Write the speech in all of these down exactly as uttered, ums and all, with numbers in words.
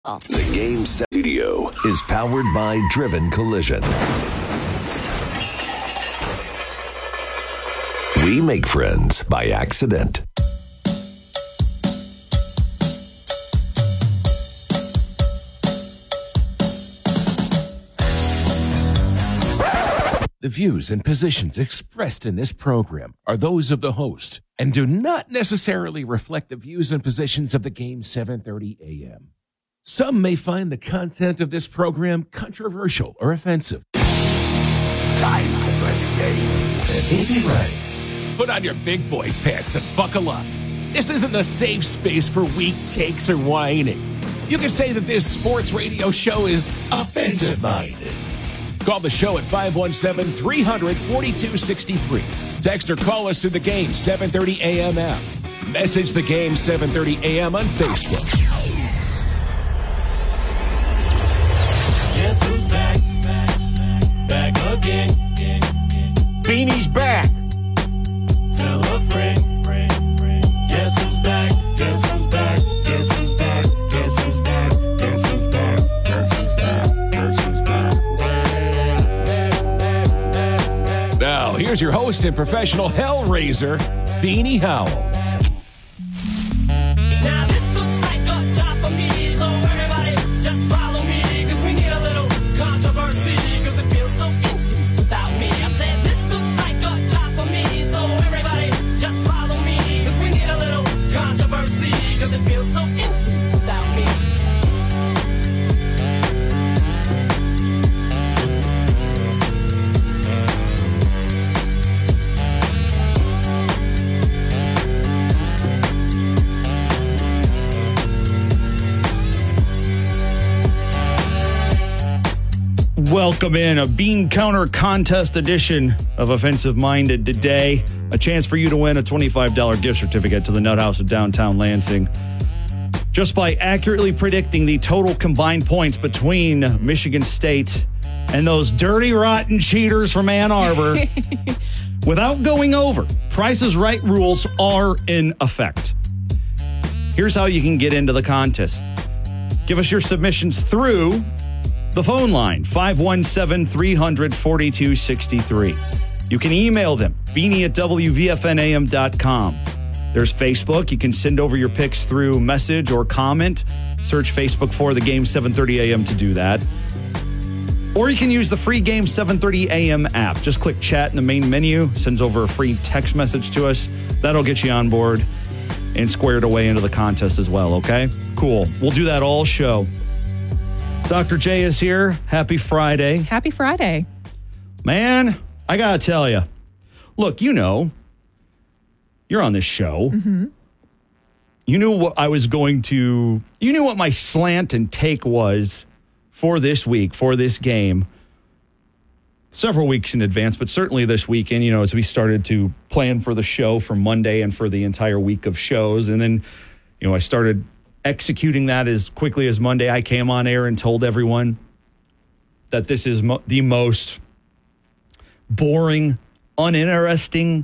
The Game Studio is powered by Driven Collision. We make friends by accident. The views and positions expressed in this program are those of the host and do not necessarily reflect the views and positions of the Game seven thirty A M. Some may find the content of this program controversial or offensive. Time to play the game. And be ready. Put on your big boy pants and buckle up. This isn't a safe space for weak takes or whining. You can say that this sports radio show is offensive-minded. Call the show at five one seven, three hundred, forty-two sixty-three. Text or call us through the Game seven thirty A M app. Message the Game seven thirty A M on Facebook. Guess who's back? Back again. Beanie's back. Tell a friend. Guess who's back? Guess who's back? Guess who's back? Guess who's back? Guess who's back? Guess who's back? Guess who's back? Now, here's your host and professional hellraiser, Beanie Howell. Now this looks like a job for me, so everybody just follow me, cause we need a little controversy, cause it feels so empty without me. I said this looks like a job for me, so everybody just follow me, cause we need a little controversy, cause it feels so empty without me. Welcome in a bean counter contest edition of Offensive Minded today. A chance for you to win a twenty-five dollars gift certificate to the Nut House of downtown Lansing. Just by accurately predicting the total combined points between Michigan State and those dirty, rotten cheaters from Ann Arbor. Without going over, Price is Right rules are in effect. Here's how you can get into the contest. Give us your submissions through the phone line, five one seven, three hundred, forty-two sixty-three. You can email them, beanie at w v f n a m dot com. There's Facebook. You can send over your picks through message or comment. Search Facebook for the Game seven thirty A M to do that. Or you can use the free Game seven thirty A M app. Just click chat in the main menu, sends over a free text message to us. That'll get you on board and squared away into the contest as well, okay? Cool. We'll do that all show. Doctor J is here. Happy Friday. Happy Friday. Man, I got to tell you. Look, you know, you're on this show. Mm-hmm. You knew what I was going to, you knew what my slant and take was for this week, for this game, several weeks in advance, but certainly this weekend, you know, as we started to plan for the show for Monday and for the entire week of shows. And then, you know, I started executing that as quickly as Monday. I came on air and told everyone that this is mo- the most boring, uninteresting,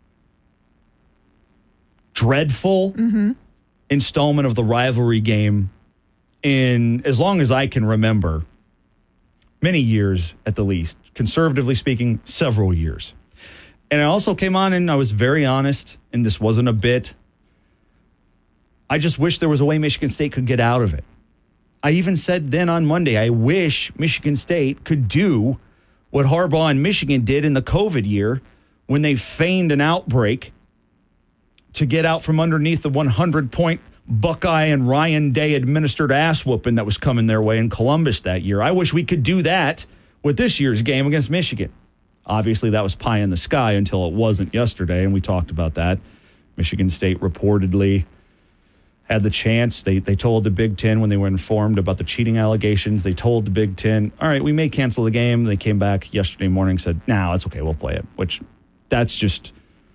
dreadful mm-hmm. installment of the rivalry game in as long as I can remember. Many years at the least. Conservatively speaking, several years. And I also came on and I was very honest, and this wasn't a bit. I just wish there was a way Michigan State could get out of it. I even said then on Monday, I wish Michigan State could do what Harbaugh and Michigan did in the COVID year when they feigned an outbreak to get out from underneath the one hundred point Buckeye and Ryan Day administered ass whooping that was coming their way in Columbus that year. I wish we could do that with this year's game against Michigan. Obviously, that was pie in the sky until it wasn't yesterday, and we talked about that. Michigan State reportedly had the chance. They they told the Big Ten when they were informed about the cheating allegations. They told the Big Ten, all right, we may cancel the game. They came back yesterday morning and said, no, it's okay, we'll play it. Which, that's just,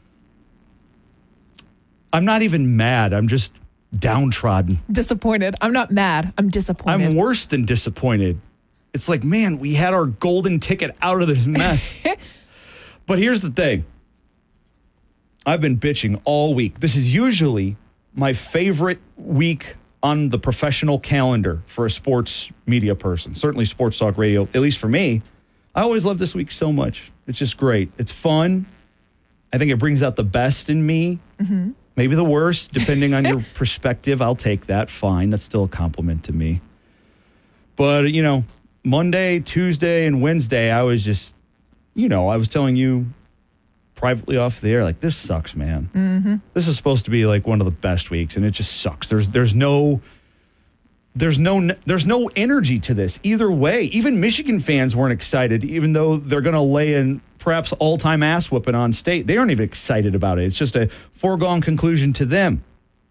I'm not even mad. I'm just downtrodden. Disappointed. I'm not mad. I'm disappointed. I'm worse than disappointed. It's like, man, we had our golden ticket out of this mess. But here's the thing. I've been bitching all week. This is usually my favorite week on the professional calendar for a sports media person, certainly Sports Talk Radio, at least for me. I always love this week so much. It's just great. It's fun. I think it brings out the best in me. Mm-hmm. Maybe the worst, depending on your perspective. I'll take that. Fine. That's still a compliment to me. But, you know, Monday, Tuesday, and Wednesday, I was just, you know, I was telling you privately off the air, like, this sucks, man. Mm-hmm. This is supposed to be like one of the best weeks, and it just sucks. There's there's no there's no there's no energy to this either way. Even Michigan fans weren't excited, even though they're going to lay in perhaps all-time ass whooping on State. They aren't even excited about it. It's just a foregone conclusion to them.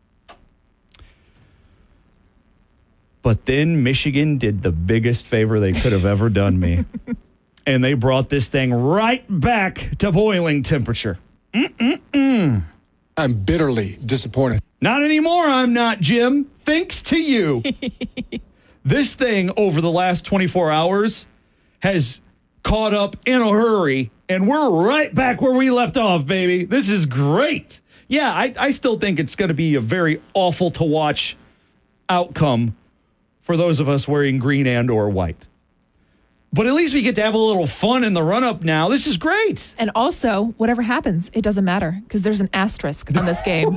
But then Michigan did the biggest favor they could have ever done me. And they brought this thing right back to boiling temperature. Mm-mm-mm. I'm bitterly disappointed. Not anymore, I'm not, Jim. Thanks to you. This thing over the last twenty-four hours has caught up in a hurry, and we're right back where we left off, baby. This is great. Yeah, I, I still think it's going to be a very awful to watch outcome for those of us wearing green and or white. But at least we get to have a little fun in the run-up now. This is great. And also, whatever happens, it doesn't matter because there's an asterisk on this game.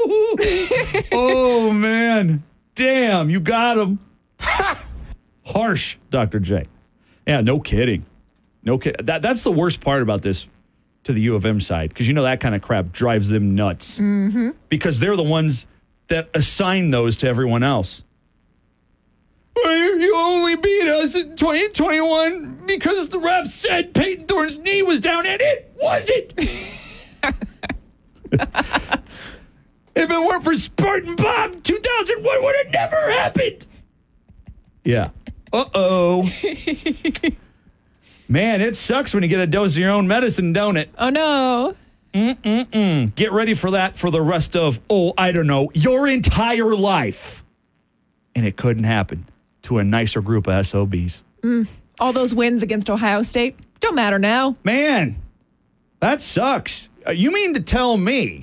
Oh, man. Damn, you got him. Harsh, Doctor J. Yeah, no kidding. No kidding. That, that's the worst part about this to the U of M side, because you know that kind of crap drives them nuts. Mm-hmm. Because they're the ones that assign those to everyone else. You only beat us in twenty twenty-one because the ref said Peyton Thorne's knee was down, and it wasn't. If it weren't for Spartan Bob, two thousand one would have never happened. Yeah. Uh-oh. Man, it sucks when you get a dose of your own medicine, don't it? Oh, no. Mm-mm-mm. Get ready for that for the rest of, oh, I don't know, your entire life. And it couldn't happen to a nicer group of S O Bs. Mm. All those wins against Ohio State don't matter now. Man, that sucks. Uh, you mean to tell me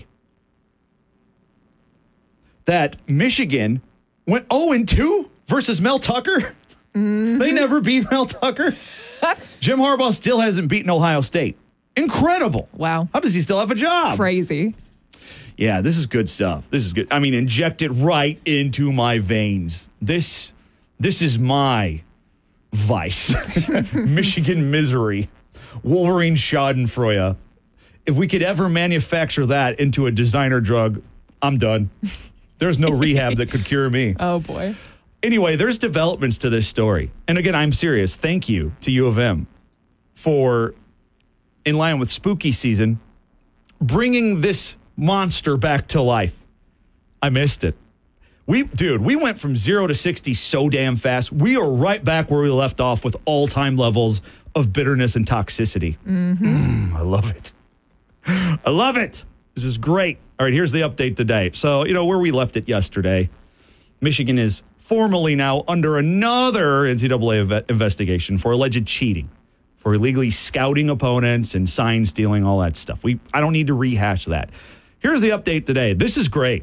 that Michigan went oh and two versus Mel Tucker? Mm-hmm. They never beat Mel Tucker. Jim Harbaugh still hasn't beaten Ohio State. Incredible. Wow. How does he still have a job? Crazy. Yeah, this is good stuff. This is good. I mean, inject it right into my veins. This, this is my vice. Michigan misery. Wolverine Schadenfreude. If we could ever manufacture that into a designer drug, I'm done. There's no rehab that could cure me. Oh, boy. Anyway, there's developments to this story. And again, I'm serious. Thank you to U of M for, in line with spooky season, bringing this monster back to life. I missed it. We, dude, we went from zero to sixty so damn fast. We are right back where we left off with all-time levels of bitterness and toxicity. Mm-hmm. Mm, I love it. I love it. This is great. All right, here's the update today. So, you know, where we left it yesterday, Michigan is formally now under another N C double A ev- investigation for alleged cheating, for illegally scouting opponents and sign stealing, all that stuff. We I don't need to rehash that. Here's the update today. This is great.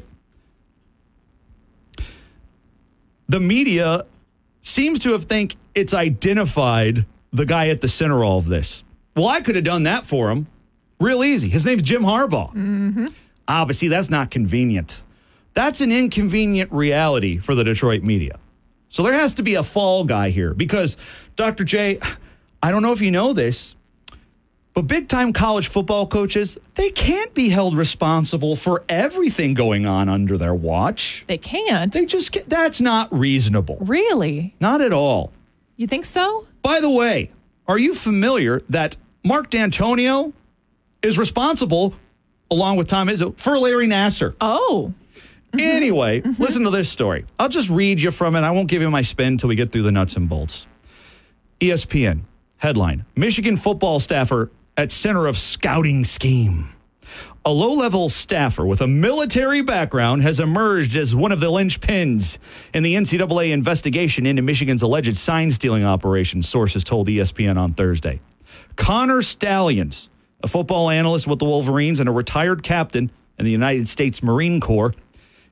The media seems to have think it's identified the guy at the center of all of this. Well, I could have done that for him. Real easy. His name's Jim Harbaugh. Mm-hmm. Ah, but see, that's not convenient. That's an inconvenient reality for the Detroit media. So there has to be a fall guy here because, Doctor J, I don't know if you know this, but big-time college football coaches, they can't be held responsible for everything going on under their watch. They can't? They just can't. That's not reasonable. Really? Not at all. You think so? By the way, are you familiar that Mark D'Antonio is responsible, along with Tom Izzo, for Larry Nassar? Oh. Anyway, mm-hmm. Listen to this story. I'll just read you from it. I won't give you my spin until we get through the nuts and bolts. E S P N, headline, Michigan football staffer at center of scouting scheme. A low-level staffer with a military background has emerged as one of the linchpins in the N C double A investigation into Michigan's alleged sign-stealing operation, sources told E S P N on Thursday. Connor Stallions, a football analyst with the Wolverines and a retired captain in the United States Marine Corps,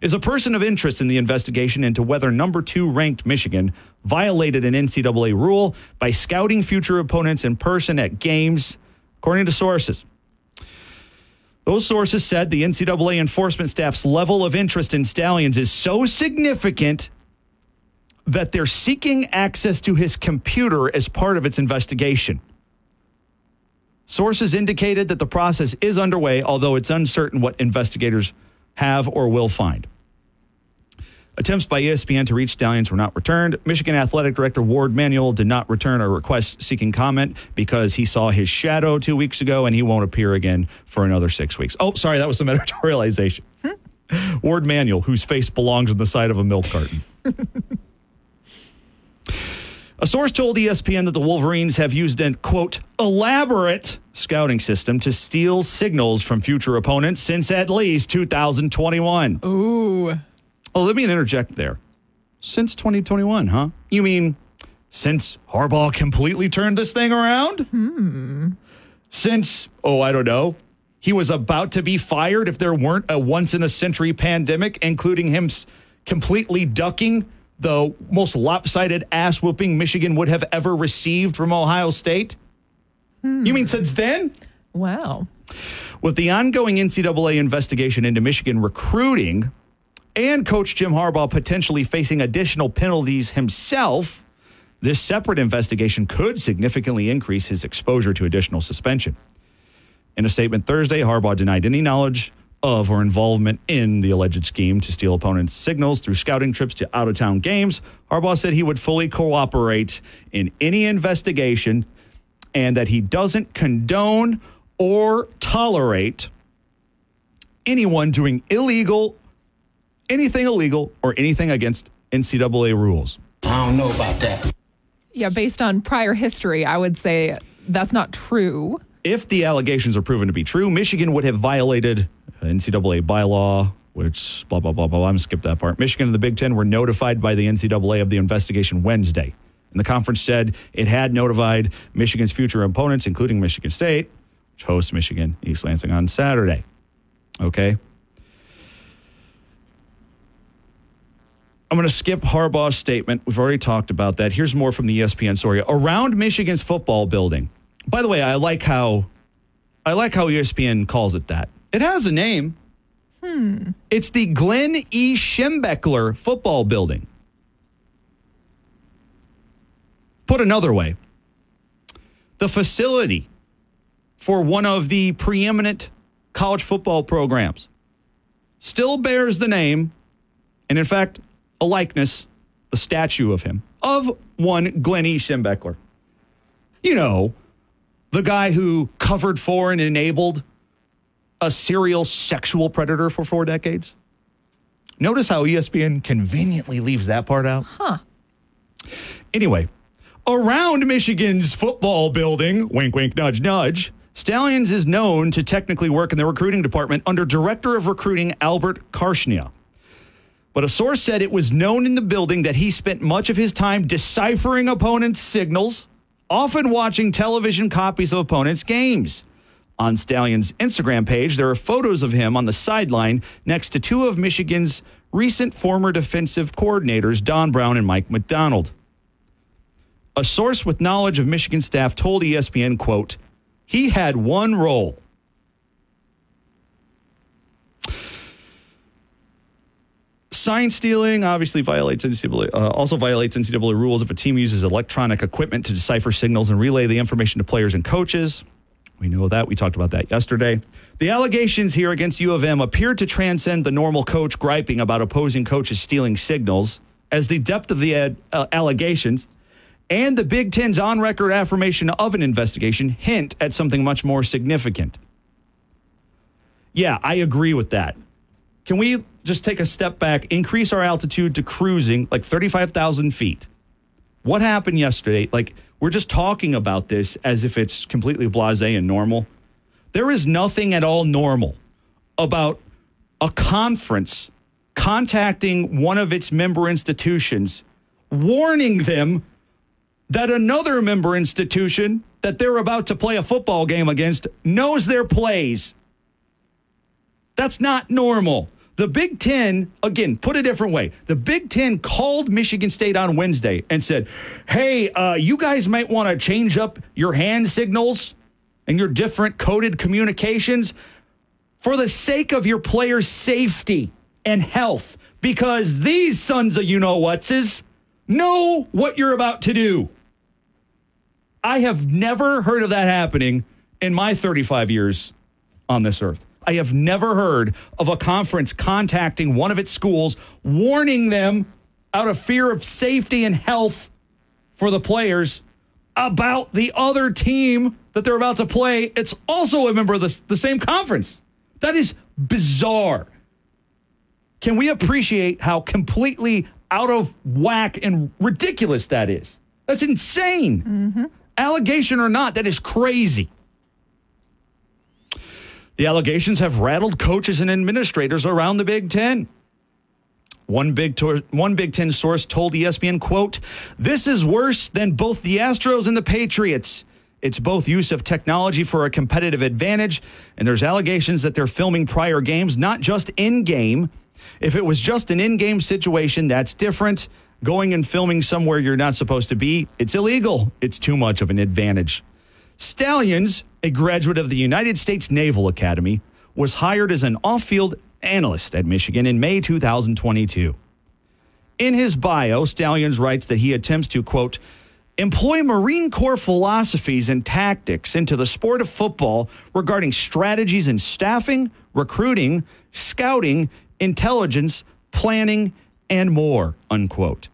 is a person of interest in the investigation into whether number two ranked Michigan violated an N C double A rule by scouting future opponents in person at games, according to sources. Those sources said the N C double A enforcement staff's level of interest in Stalions is so significant that they're seeking access to his computer as part of its investigation. Sources indicated that the process is underway, although it's uncertain what investigators have or will find. Attempts by E S P N to reach Stalions were not returned. Michigan Athletic Director Ward Manuel did not return a request seeking comment because he saw his shadow two weeks ago and he won't appear again for another six weeks. Oh, sorry, that was some editorialization. Hmm? Ward Manuel, whose face belongs on the side of a milk carton. A source told E S P N that the Wolverines have used an, quote, elaborate scouting system to steal signals from future opponents since at least two thousand twenty-one. Ooh. Oh, let me interject there. Since twenty twenty-one, huh? You mean since Harbaugh completely turned this thing around? Hmm. Since, oh, I don't know, he was about to be fired if there weren't a once-in-a-century pandemic, including him s- completely ducking the most lopsided ass-whooping Michigan would have ever received from Ohio State? Hmm. You mean since then? Wow. With the ongoing N C double A investigation into Michigan recruiting and Coach Jim Harbaugh potentially facing additional penalties himself, this separate investigation could significantly increase his exposure to additional suspension. In a statement Thursday, Harbaugh denied any knowledge of or involvement in the alleged scheme to steal opponents' signals through scouting trips to out-of-town games. Harbaugh said he would fully cooperate in any investigation and that he doesn't condone or tolerate anyone doing illegal, anything illegal, or anything against N C double A rules. I don't know about that. Yeah, based on prior history, I would say that's not true. If the allegations are proven to be true, Michigan would have violated N C double A bylaw, which blah, blah, blah, blah. I'm going to skip that part. Michigan and the Big Ten were notified by the N C double A of the investigation Wednesday. And the conference said it had notified Michigan's future opponents, including Michigan State, which hosts Michigan East Lansing on Saturday. Okay. I'm going to skip Harbaugh's statement. We've already talked about that. Here's more from the E S P N story. Around Michigan's football building. By the way, I like how I like how E S P N calls it that. It has a name. Hmm. It's the Glenn E. Schembechler Football Building. Put another way, the facility for one of the preeminent college football programs still bears the name, and in fact, a likeness, a statue of him, of one Glenn E. Schembechler. You know, the guy who covered for and enabled a serial sexual predator for four decades. Notice how E S P N conveniently leaves that part out. Huh. Anyway, around Michigan's football building, wink, wink, nudge, nudge, Stalions is known to technically work in the recruiting department under Director of Recruiting Albert Karshnia. But a source said it was known in the building that he spent much of his time deciphering opponents' signals, often watching television copies of opponents' games. On Stalions' Instagram page, there are photos of him on the sideline next to two of Michigan's recent former defensive coordinators, Don Brown and Mike McDonald. A source with knowledge of Michigan staff told E S P N, quote, he had one role. Sign stealing obviously violates N C double A, uh, also violates N C double A rules if a team uses electronic equipment to decipher signals and relay the information to players and coaches. We know that. We talked about that yesterday. The allegations here against U of M appear to transcend the normal coach griping about opposing coaches stealing signals, as the depth of the ad, uh, allegations and the Big Ten's on-record affirmation of an investigation hint at something much more significant. Yeah, I agree with that. Can we just take a step back, increase our altitude to cruising like thirty-five thousand feet? What happened yesterday? Like, we're just talking about this as if it's completely blasé and normal. There is nothing at all normal about a conference contacting one of its member institutions, warning them that another member institution that they're about to play a football game against knows their plays. That's not normal. The Big Ten, again, put a different way. The Big Ten called Michigan State on Wednesday and said, hey, uh, you guys might want to change up your hand signals and your different coded communications for the sake of your players' safety and health, because these sons of you-know-whatses know what you're about to do. I have never heard of that happening in my thirty-five years on this earth. I have never heard of a conference contacting one of its schools, warning them out of fear of safety and health for the players about the other team that they're about to play. It's also a member of the, the same conference. That is bizarre. Can we appreciate how completely out of whack and ridiculous that is? That's insane. Mm-hmm. Allegation or not, that is crazy. The allegations have rattled coaches and administrators around the Big Ten. One Big, Tor- one Big Ten source told E S P N, quote, this is worse than both the Astros and the Patriots. It's both use of technology for a competitive advantage, and there's allegations that they're filming prior games, not just in-game. If it was just an in-game situation, that's different. Going and filming somewhere you're not supposed to be, it's illegal. It's too much of an advantage. Stalions, a graduate of the United States Naval Academy, was hired as an off-field analyst at Michigan in May two thousand twenty-two. In his bio, Stalions writes that he attempts to, quote, employ Marine Corps philosophies and tactics into the sport of football regarding strategies in staffing, recruiting, scouting, intelligence, planning, and more, unquote.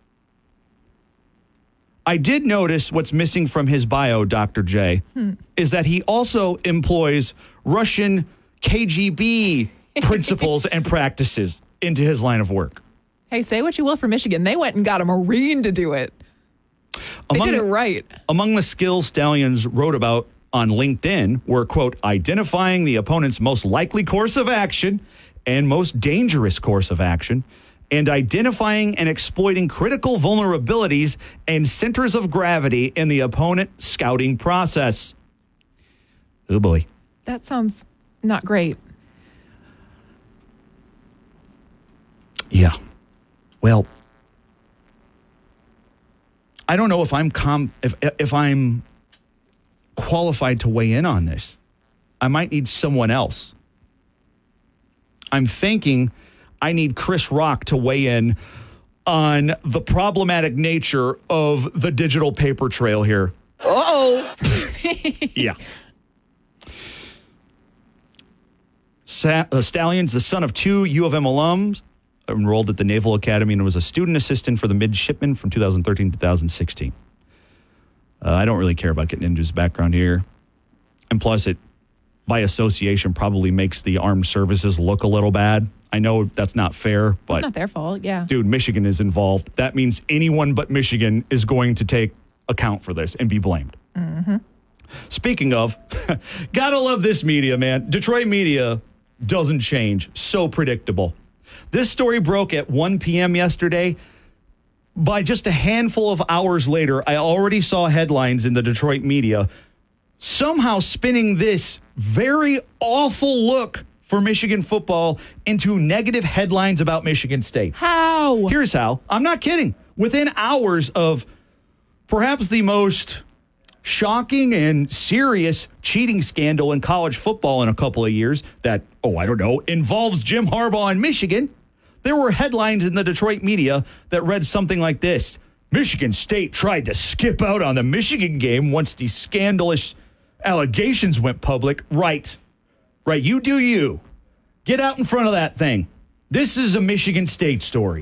I did notice what's missing from his bio, Doctor J, hmm. is that he also employs Russian K G B principles and practices into his line of work. Hey, say what you will for Michigan. They went and got a Marine to do it. They among, did it right. Among the skills Stalions wrote about on LinkedIn were, quote, identifying the opponent's most likely course of action and most dangerous course of action, and identifying and exploiting critical vulnerabilities and centers of gravity in the opponent scouting process. Oh, boy. That sounds not great. Yeah. Well, I don't know if I'm com- if if I'm qualified to weigh in on this. I might need someone else. I'm thinking I need Chris Rock to weigh in on the problematic nature of the digital paper trail here. Uh-oh. Yeah. Sa- uh, Stalions, the son of two U of M alums, enrolled at the Naval Academy and was a student assistant for the midshipmen from two thousand thirteen to two thousand sixteen. Uh, I don't really care about getting into his background here. And plus, it, by association, probably makes the armed services look a little bad. I know that's not fair, but... It's not their fault, yeah. Dude, Michigan is involved. That means anyone but Michigan is going to take account for this and be blamed. Mm-hmm. Speaking of, gotta love this media, man. Detroit media doesn't change. So predictable. This story broke at one p.m. yesterday. By just a handful of hours later, I already saw headlines in the Detroit media somehow spinning this very awful look for Michigan football into negative headlines about Michigan State. How? Here's how. I'm not kidding. Within hours of perhaps the most shocking and serious cheating scandal in college football in a couple of years that, oh, I don't know, involves Jim Harbaugh in Michigan, there were headlines in the Detroit media that read something like this. Michigan State tried to skip out on the Michigan game once the scandalous allegations went public. Right. Right. You do you. Get out in front of that thing. This is a Michigan State story.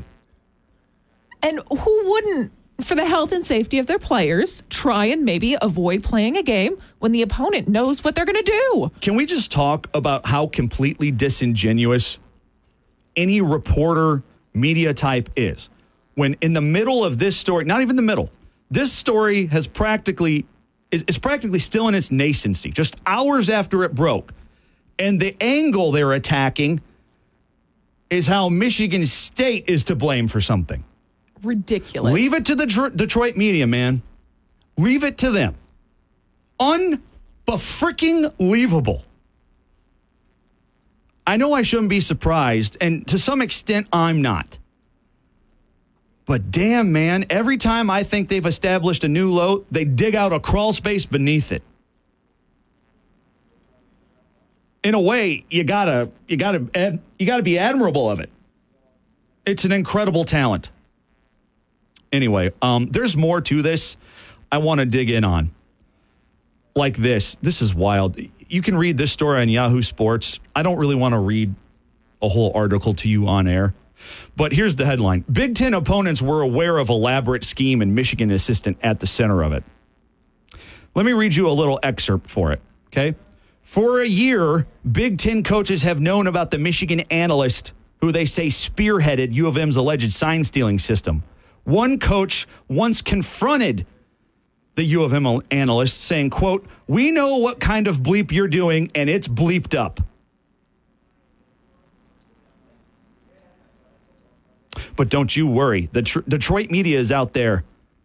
And who wouldn't, for the health and safety of their players, try and maybe avoid playing a game when the opponent knows what they're going to do? Can we just talk about how completely disingenuous any reporter, media type is? When in the middle of this story, not even the middle, this story has practically, is, is practically still in its nascency, just hours after it broke. And the angle they're attacking is how Michigan State is to blame for something. Ridiculous. Leave it to the Dr- Detroit media, man. Leave it to them. Un-freaking-leavable. I know I shouldn't be surprised, and to some extent, I'm not. But damn, man, every time I think they've established a new low, they dig out a crawl space beneath it. In a way, you gotta, you gotta, you gotta be admirable of it. It's an incredible talent. Anyway, um, there's more to this I want to dig in on. Like this. This is wild. You can read this story on Yahoo Sports. I don't really want to read a whole article to you on air. But here's the headline. Big Ten opponents were aware of elaborate scheme and Michigan assistant at the center of it. Let me read you a little excerpt for it, okay? For a year, Big Ten coaches have known about the Michigan analyst who they say spearheaded U of M's alleged sign-stealing system. One coach once confronted the U of M analyst saying, quote, "We know what kind of bleep you're doing, and it's bleeped up." But don't you worry. The tr- Detroit media is out there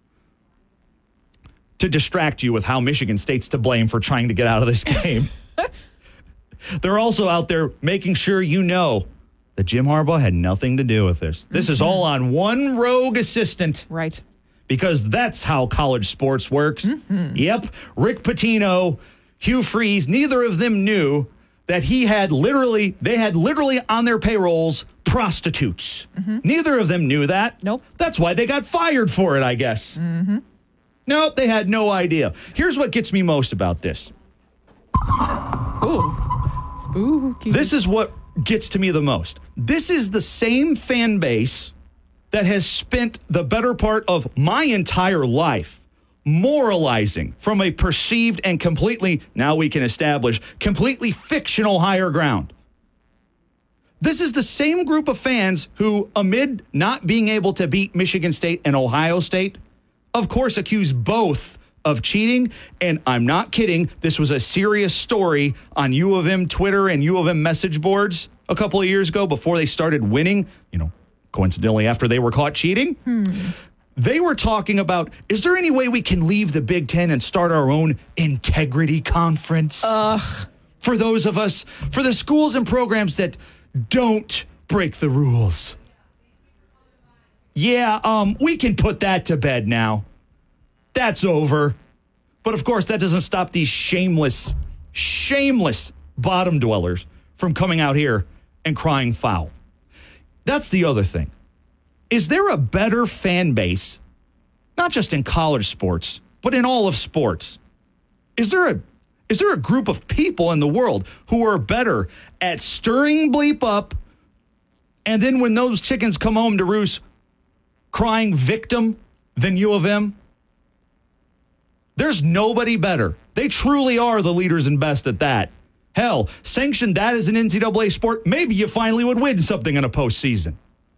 to distract you with how Michigan State's to blame for trying to get out of this game. They're also out there making sure you know that Jim Harbaugh had nothing to do with this. This mm-hmm. is all on one rogue assistant. Right. Because that's how college sports works. Mm-hmm. Yep. Rick Pitino, Hugh Freeze, neither of them knew that he had literally, they had literally on their payrolls prostitutes. Mm-hmm. Neither of them knew that. Nope. That's why they got fired for it, I guess. Mm-hmm. Nope, they had no idea. Here's what gets me most about this. Ooh, spooky. This is what gets to me the most. This is the same fan base that has spent the better part of my entire life moralizing from a perceived and completely, now we can establish, completely fictional higher ground. This is the same group of fans who, amid not being able to beat Michigan State and Ohio State, of course accuse both of cheating. And I'm not kidding. This was a serious story on U of M Twitter and U of M message boards a couple of years ago before they started winning, you know, coincidentally after they were caught cheating. Hmm. They were talking about, is there any way we can leave the Big Ten and start our own integrity conference? Ugh. For those of us, for the schools and programs that don't break the rules. Yeah, um, we can put that to bed now. That's over. But of course, that doesn't stop these shameless, shameless bottom dwellers from coming out here and crying foul. That's the other thing. Is there a better fan base, not just in college sports, but in all of sports? Is there a is there a group of people in the world who are better at stirring bleep up, and then when those chickens come home to roost, crying victim than U of M? There's nobody better. They truly are the leaders and best at that. Hell, sanction that as an N C double A sport, maybe you finally would win something in a postseason.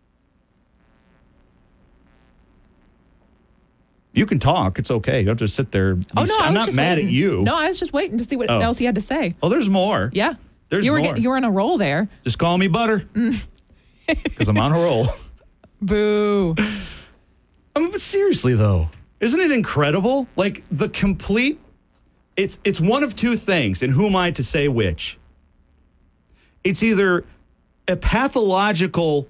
You can talk. It's okay. You don't have to sit there. Oh, no, I'm I was not just mad waiting. at you. No, I was just waiting to see what oh. else he had to say. Oh, there's more. Yeah. There's you were more. Get, you were on a roll there. Just call me Butter. Because I'm on a roll. Boo. I mean, but seriously, though, isn't it incredible? Like, the complete... It's it's one of two things, and who am I to say which? It's either a pathological...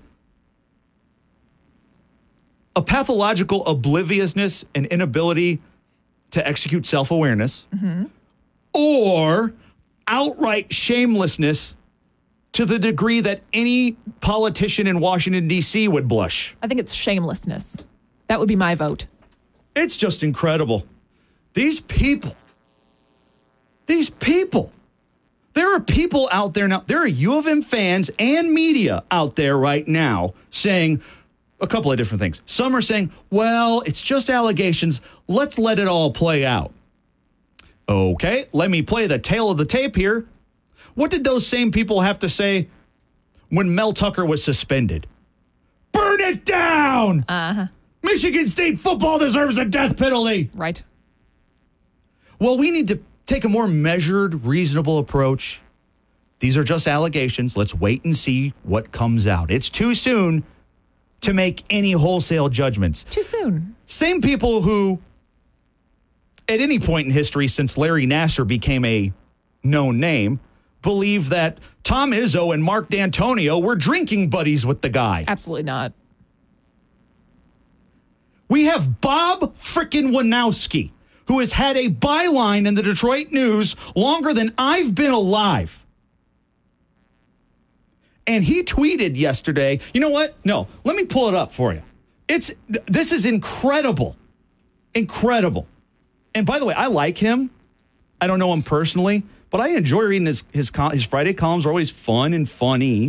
a pathological obliviousness and inability to execute self-awareness, mm-hmm. or outright shamelessness to the degree that any politician in Washington, D C would blush. I think it's shamelessness. That would be my vote. It's just incredible. These people, these people, there are people out there now, there are U of M fans and media out there right now saying a couple of different things. Some are saying, well, it's just allegations. Let's let it all play out. Okay, let me play the tail of the tape here. What did those same people have to say when Mel Tucker was suspended? Burn it down! Uh-huh. Michigan State football deserves a death penalty. Right. Well, we need to take a more measured, reasonable approach. These are just allegations. Let's wait and see what comes out. It's too soon to make any wholesale judgments. Too soon. Same people who, at any point in history since Larry Nassar became a known name, believe that Tom Izzo and Mark D'Antonio were drinking buddies with the guy. Absolutely not. We have Bob frickin' Wanowski, who has had a byline in the Detroit News longer than I've been alive. And he tweeted yesterday, you know what? No, let me pull it up for you. It's this is incredible. Incredible. And by the way, I like him. I don't know him personally, but I enjoy reading his his, his Friday columns are always fun and funny.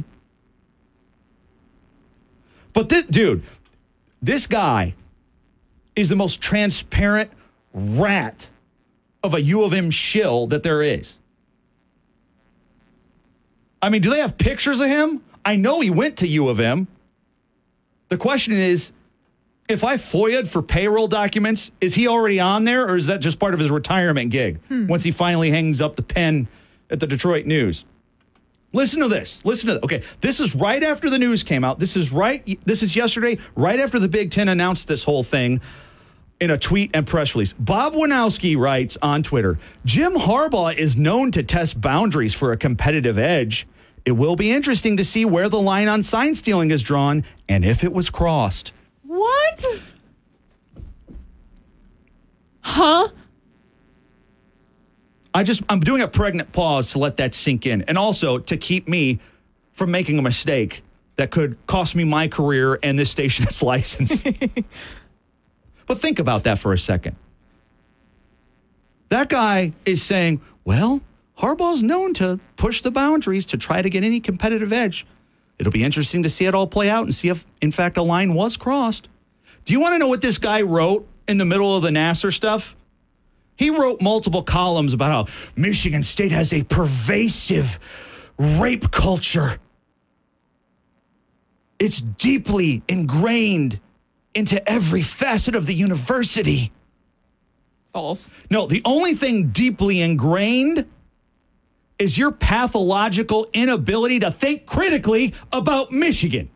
But this dude, this guy is the most transparent rat of a U of M shill that there is. I mean, do they have pictures of him? I know he went to U of M. The question is, if I F O I A'd for payroll documents, is he already on there, or is that just part of his retirement gig hmm. once he finally hangs up the pen at the Detroit News? Listen to this. Listen to okay. This is right after the news came out. This is right. This is yesterday, right after the Big Ten announced this whole thing in a tweet and press release. Bob Wanowski writes on Twitter, Jim Harbaugh is known to test boundaries for a competitive edge. It will be interesting to see where the line on sign stealing is drawn and if it was crossed. What? Huh? I just, I'm doing a pregnant pause to let that sink in. And also to keep me from making a mistake that could cost me my career and this station its license. But think about that for a second. That guy is saying, well, Harbaugh's known to push the boundaries to try to get any competitive edge. It'll be interesting to see it all play out and see if, in fact, a line was crossed. Do you want to know what this guy wrote in the middle of the Nassar stuff? He wrote multiple columns about how Michigan State has a pervasive rape culture. It's deeply ingrained into every facet of the university. False. No, the only thing deeply ingrained is your pathological inability to think critically about Michigan.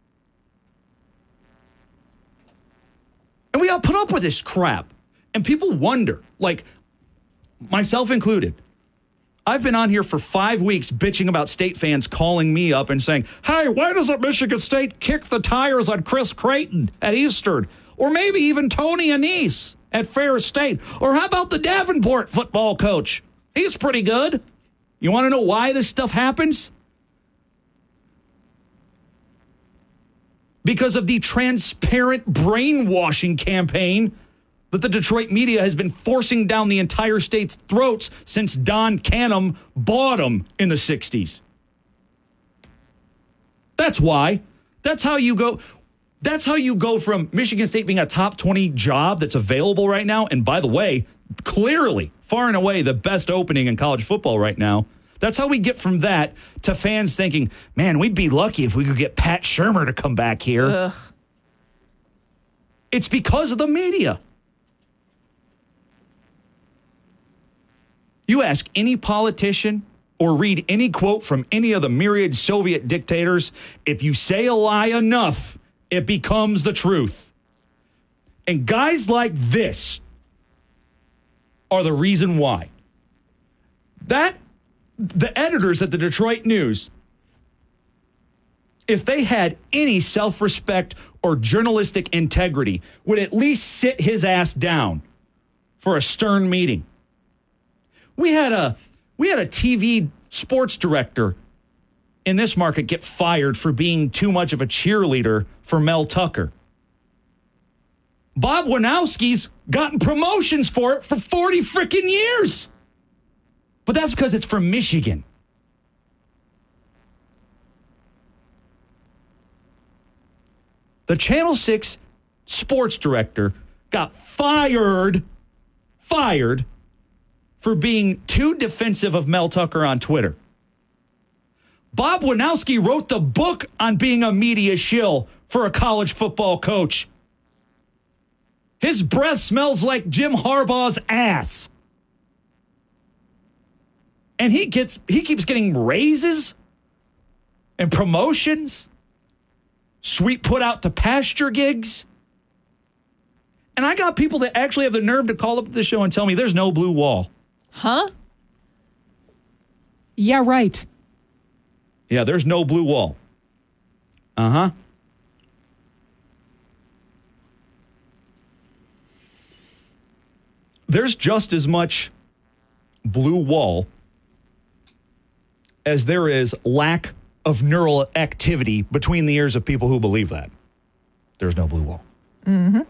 And we all put up with this crap. And people wonder, like myself included, I've been on here for five weeks bitching about State fans calling me up and saying, hey, why doesn't Michigan State kick the tires on Chris Creighton at Eastern? Or maybe even Tony Annese at Ferris State? Or how about the Davenport football coach? He's pretty good. You want to know why this stuff happens? Because of the transparent brainwashing campaign that the Detroit media has been forcing down the entire state's throats since Don Canham bought them in the sixties. That's why. That's how you go. That's how you go from Michigan State being a top twenty job that's available right now. And by the way, clearly, far and away, the best opening in college football right now. That's how we get from that to fans thinking, man, we'd be lucky if we could get Pat Shurmur to come back here. Ugh. It's because of the media. You ask any politician or read any quote from any of the myriad Soviet dictators, if you say a lie enough, it becomes the truth. And guys like this are the reason why. That, the editors at the Detroit News, if they had any self-respect or journalistic integrity, would at least sit his ass down for a stern meeting. We had a we had a T V sports director in this market get fired for being too much of a cheerleader for Mel Tucker. Bob Wanowski's gotten promotions for it for forty freaking years. But that's because it's from Michigan. The Channel six sports director got fired, fired for being too defensive of Mel Tucker on Twitter. Bob Wanowski wrote the book on being a media shill for a college football coach. His breath smells like Jim Harbaugh's ass. And he gets he keeps getting raises and promotions, sweet put out to pasture gigs. And I got people that actually have the nerve to call up the show and tell me there's no blue wall. Huh? Yeah, right. Yeah, there's no blue wall. Uh-huh. There's just as much blue wall as there is lack of neural activity between the ears of people who believe that. There's no blue wall. Mm-hmm.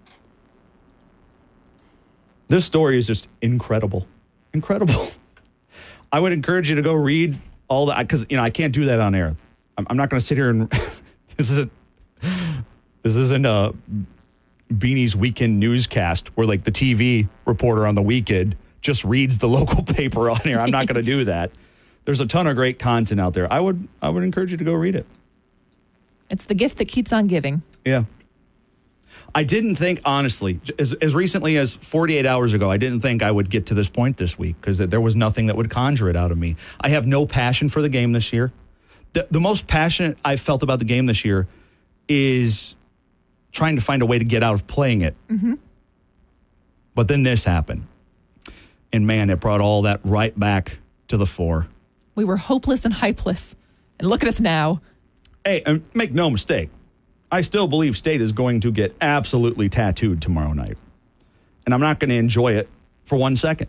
This story is just incredible. Incredible. I would encourage you to go read all that, because, you know, I can't do that on air. I'm, I'm not going to sit here and... this isn't... This isn't a Beanie's Weekend newscast where, like, the T V reporter on the weekend just reads the local paper on air. I'm not going to do that. There's a ton of great content out there. I would I would encourage you to go read it. It's the gift that keeps on giving. Yeah. I didn't think, honestly, as, as recently as forty-eight hours ago, I didn't think I would get to this point this week because there was nothing that would conjure it out of me. I have no passion for the game this year. The, the most passionate I've felt about the game this year is trying to find a way to get out of playing it. Mm-hmm. But then this happened. And, man, it brought all that right back to the fore. We were hopeless and hypeless. And look at us now. Hey, and make no mistake. I still believe State is going to get absolutely tattooed tomorrow night. And I'm not going to enjoy it for one second.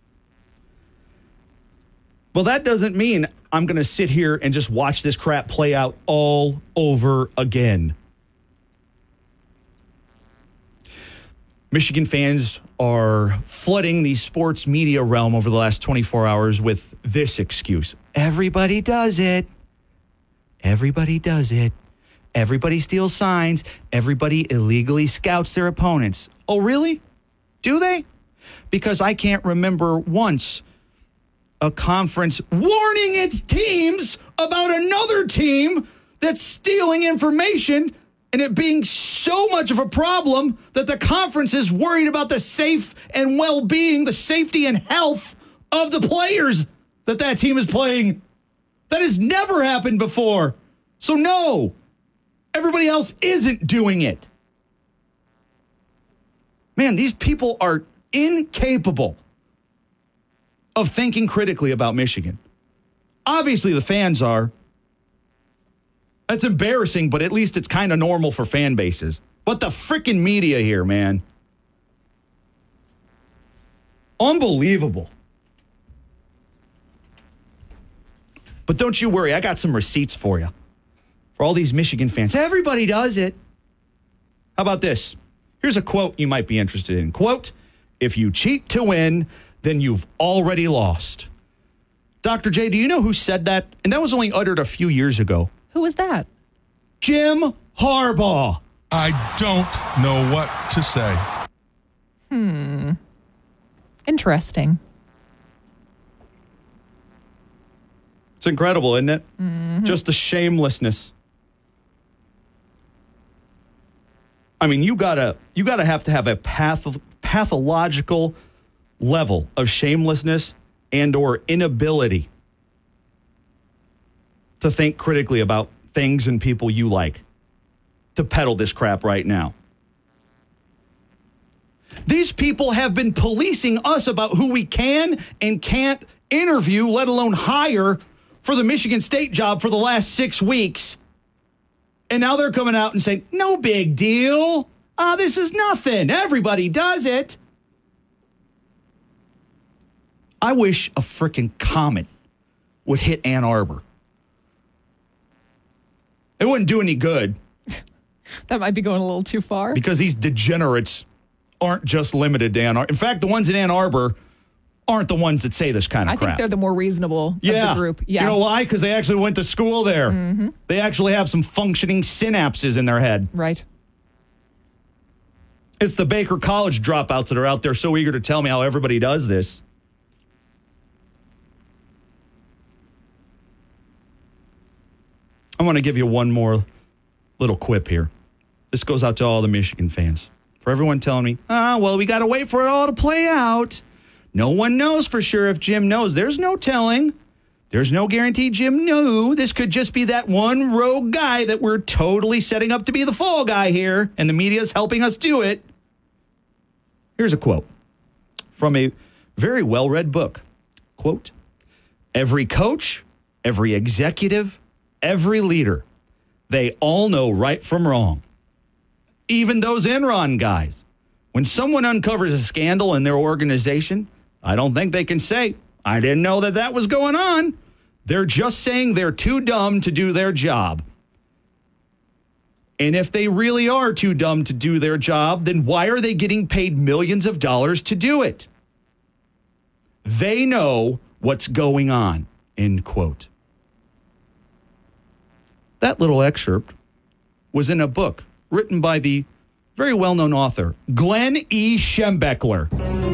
Well, that doesn't mean I'm going to sit here and just watch this crap play out all over again. Michigan fans are flooding the sports media realm over the last twenty-four hours with this excuse. Everybody does it. Everybody does it. Everybody steals signs. Everybody illegally scouts their opponents. Oh, really? Do they? Because I can't remember once a conference warning its teams about another team that's stealing information and it being so much of a problem that the conference is worried about the safe and well-being, the safety and health of the players that that team is playing. That has never happened before. So no. Everybody else isn't doing it. Man, these people are incapable of thinking critically about Michigan. Obviously, the fans are. That's embarrassing, but at least it's kind of normal for fan bases. But the freaking media here, man. Unbelievable. But don't you worry, I got some receipts for you. For all these Michigan fans. Everybody does it. How about this? Here's a quote you might be interested in. Quote, if you cheat to win, then you've already lost. Doctor J, do you know who said that? And that was only uttered a few years ago. Who was that? Jim Harbaugh. I don't know what to say. Hmm. Interesting. It's incredible, isn't it? Mm-hmm. Just the shamelessness. I mean, you gotta you gotta have to have a path, pathological level of shamelessness and or inability to think critically about things and people you like to peddle this crap right now. These people have been policing us about who we can and can't interview, let alone hire for the Michigan State job for the last six weeks. And now they're coming out and saying, no big deal. Ah, uh, this is nothing. Everybody does it. I wish a freaking comet would hit Ann Arbor. It wouldn't do any good. That might be going a little too far. Because these degenerates aren't just limited to Ann Arbor. In fact, the ones in Ann Arbor aren't the ones that say this kind of I crap. think they're the more reasonable yeah. of the group. Yeah. You know why? Because they actually went to school there. Mm-hmm. They actually have some functioning synapses in their head. Right. It's the Baker College dropouts that are out there so eager to tell me how everybody does this. I want to give you one more little quip here. This goes out to all the Michigan fans. For everyone telling me, ah, well, we got to wait for it all to play out. No one knows for sure if Jim knows. There's no telling. There's no guarantee Jim knew. This could just be that one rogue guy that we're totally setting up to be the fall guy here, and the media's helping us do it. Here's a quote from a very well-read book. Quote, Every coach, every executive, every leader, they all know right from wrong. Even those Enron guys. When someone uncovers a scandal in their organization, I don't think they can say, I didn't know that that was going on. They're just saying they're too dumb to do their job. And if they really are too dumb to do their job, then why are they getting paid millions of dollars to do it? They know what's going on, end quote. That little excerpt was in a book written by the very well-known author, Glenn E. Schembechler.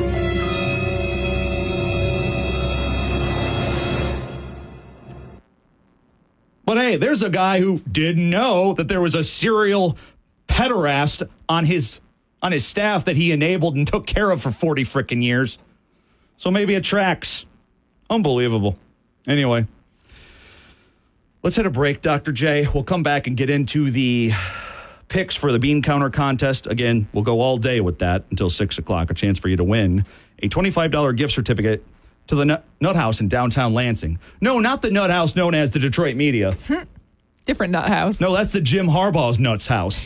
But hey, there's a guy who didn't know that there was a serial pederast on his on his staff that he enabled and took care of for forty frickin' years. So maybe it tracks. Unbelievable. Anyway, let's hit a break, Doctor J. We'll come back and get into the picks for the Bean Counter contest. Again, we'll go all day with that until six o'clock. A chance for you to win a twenty-five dollars gift certificate to the Nut, Nut House in downtown Lansing. No, not the Nut House known as the Detroit Media. Different Nut House. No, that's the Jim Harbaugh's Nuts House.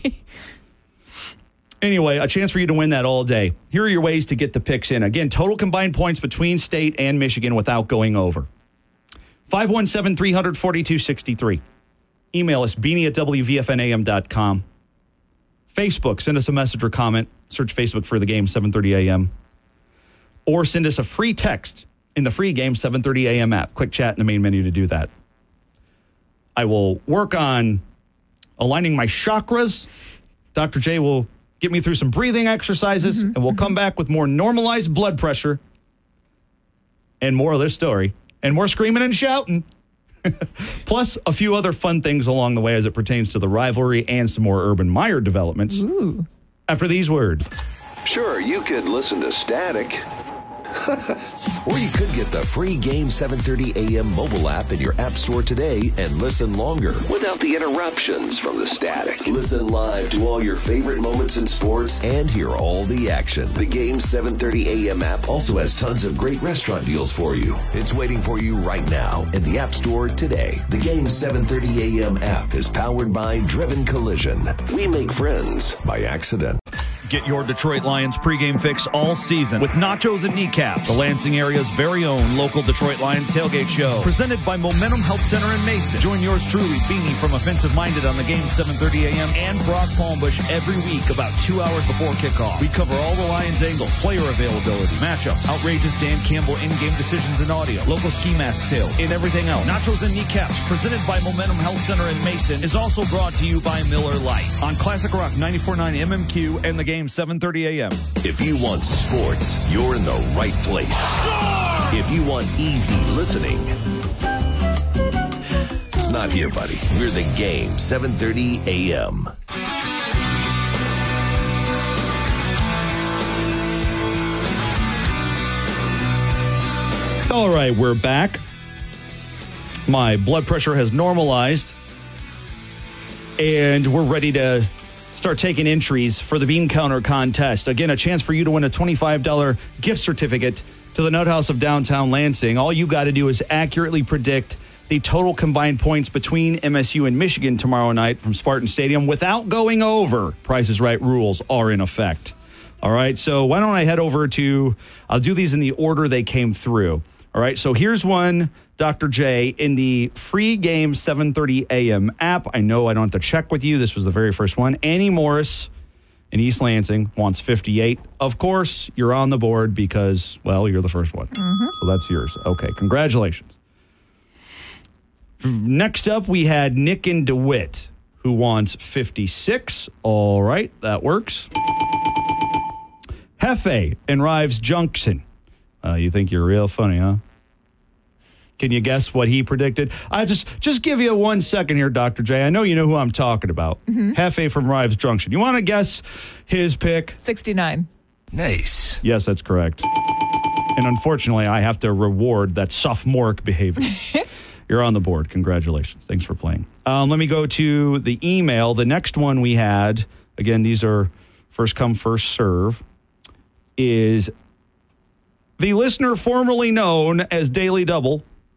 Anyway, a chance for you to win that all day. Here are your ways to get the picks in. Again, total combined points between State and Michigan without going over. five one seven, three hundred, forty-two sixty-three. Email us, beanie at w v f n a m dot com. Facebook, send us a message or comment. Search Facebook for the game, seven thirty a.m. Or send us a free text in the free game, seven thirty a.m. app. Click chat in the main menu to do that. I will work on aligning my chakras. Doctor J will get me through some breathing exercises, mm-hmm. and we'll come back with more normalized blood pressure and more of this story and more screaming and shouting. Plus a few other fun things along the way as it pertains to the rivalry and some more Urban Meyer developments. Ooh. After these words. Sure, you could listen to static. Or you could get the free Game seven thirty a.m. mobile app in your app store today and listen longer without the interruptions from the static. Listen live to all your favorite moments in sports and hear all the action. The Game seven thirty a.m. app also has tons of great restaurant deals for you. It's waiting for you right now in the app store today. The Game seven thirty a.m. app is powered by Driven Collision. We make friends by accident. Get your Detroit Lions pregame fix all season with nachos and kneecaps. The Lansing area's very own local Detroit Lions tailgate show. Presented by Momentum Health Center in Mason. Join yours truly, Beanie from Offensive Minded on the game seven thirty a.m. and Brock Palmbush every week about two hours before kickoff. We cover all the Lions angles, player availability, matchups, outrageous Dan Campbell in-game decisions and audio, local ski mask sales, and everything else. Nachos and kneecaps presented by Momentum Health Center in Mason is also brought to you by Miller Lite on Classic Rock ninety-four point nine M M Q and the game seven thirty a.m. If you want sports, you're in the right place. Score! If you want easy listening, it's not here, buddy. We're the game, seven thirty a.m. All right, we're back. My blood pressure has normalized, and we're ready to start taking entries for the Bean Counter contest. Again, a chance for you to win a twenty-five dollars gift certificate to the Nut House of downtown Lansing. All you got to do is accurately predict the total combined points between M S U and Michigan tomorrow night from Spartan Stadium without going over. Price is Right rules are in effect. All right, so why don't I head over to, I'll do these in the order they came through. All right, so here's one, Doctor J, in the free game seven thirty a.m. app. I know I don't have to check with you. This was the very first one. Annie Morris in East Lansing wants fifty-eight. Of course, you're on the board because, well, you're the first one. Mm-hmm. So that's yours. Okay, congratulations. Next up, we had Nick in DeWitt, who wants fifty-six. All right, that works. Hefe in Rives Junction. Uh, you think you're real funny, huh? Can you guess what he predicted? I just just give you one second here, Doctor J. I know you know who I'm talking about. Mm-hmm. Hefe from Rives Junction. You want to guess his pick? sixty-nine. Nice. Yes, that's correct. And unfortunately, I have to reward that sophomoric behavior. You're on the board. Congratulations. Thanks for playing. Um, let me go to the email. The next one we had, again, these are first come, first serve, is the listener formerly known as Daily Double,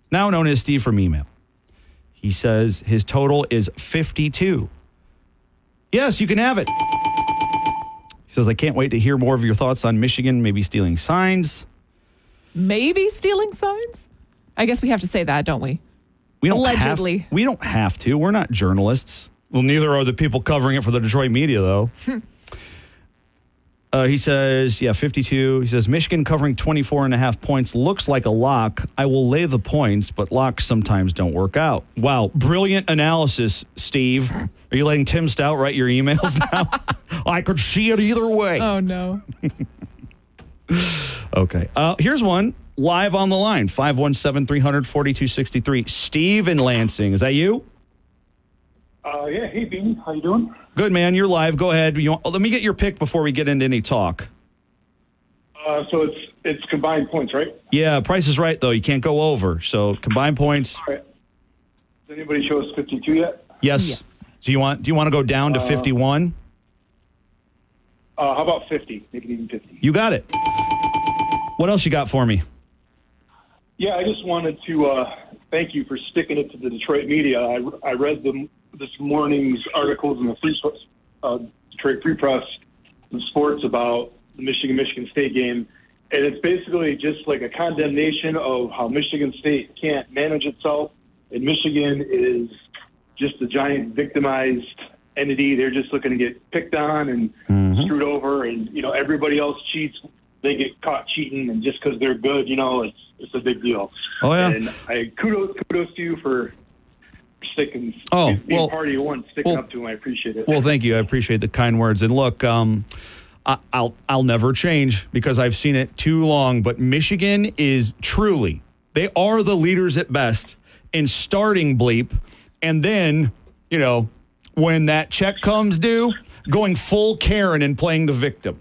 now known as Steve from email. He says his total is fifty-two. Yes, you can have it. He says, I can't wait to hear more of your thoughts on Michigan, maybe stealing signs. Maybe stealing signs? I guess we have to say that, don't we? We don't Allegedly. Have, we don't have to. We're not journalists. Well, neither are the people covering it for the Detroit media, though. uh, he says, yeah, fifty-two. He says, Michigan covering twenty-four and a half points looks like a lock. I will lay the points, but locks sometimes don't work out. Wow. Brilliant analysis, Steve. Are you letting Tim Stout write your emails now? I could see it either way. Oh, no. Okay. Uh, here's one. Live on the line, five one seven, three hundred, forty-two sixty-three. Steve in Lansing. Is that you? Uh, yeah. Hey, Bean. How you doing? Good, man. You're live. Go ahead. You want, oh, let me get your pick before we get into any talk. Uh, so it's it's combined points, right? Yeah, Price is Right, though. You can't go over. So combined points. All right. Does anybody show us fifty-two yet? Yes. Yes. So you want? Do you want to go down to Uh, fifty-one? Uh, how about fifty? Make it even fifty. You got it. What else you got for me? Yeah, I just wanted to uh, thank you for sticking it to the Detroit media. I, I read the, this morning's articles in the Free, uh, Detroit Free Press and Sports about the Michigan-Michigan State game, and it's basically just like a condemnation of how Michigan State can't manage itself, and Michigan is just a giant victimized entity. They're just looking to get picked on and mm-hmm. screwed over, and you know everybody else cheats. They get caught cheating, and just because they're good, you know, it's it's a big deal. Oh yeah. And I kudos kudos to you for sticking. Oh being well, part of your one sticking well, up to him. I appreciate it. Well, thank you. I appreciate the kind words. And look, um, I, I'll I'll never change because I've seen it too long. But Michigan is truly, they are the leaders at best in starting bleep, and then you know when that check comes due, going full Karen and playing the victim.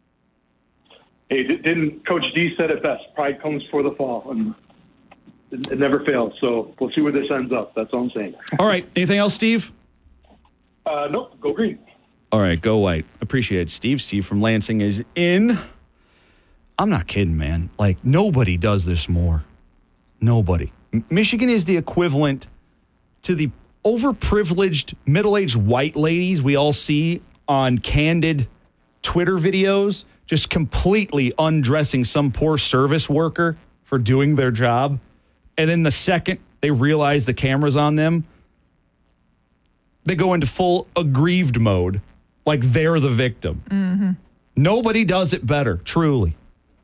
Hey, didn't Coach D said it best? Pride comes before the fall, and it, it never fails. So we'll see where this ends up. That's all I'm saying. All right. Anything else, Steve? Uh, nope. Go green. All right. Go white. Appreciate it, Steve. Steve from Lansing is in. I'm not kidding, man. Like, nobody does this more. Nobody. M- Michigan is the equivalent to the overprivileged middle-aged white ladies we all see on candid Twitter videos, just completely undressing some poor service worker for doing their job. And then the second they realize the camera's on them, they go into full aggrieved mode, like they're the victim. Mm-hmm. Nobody does it better, truly.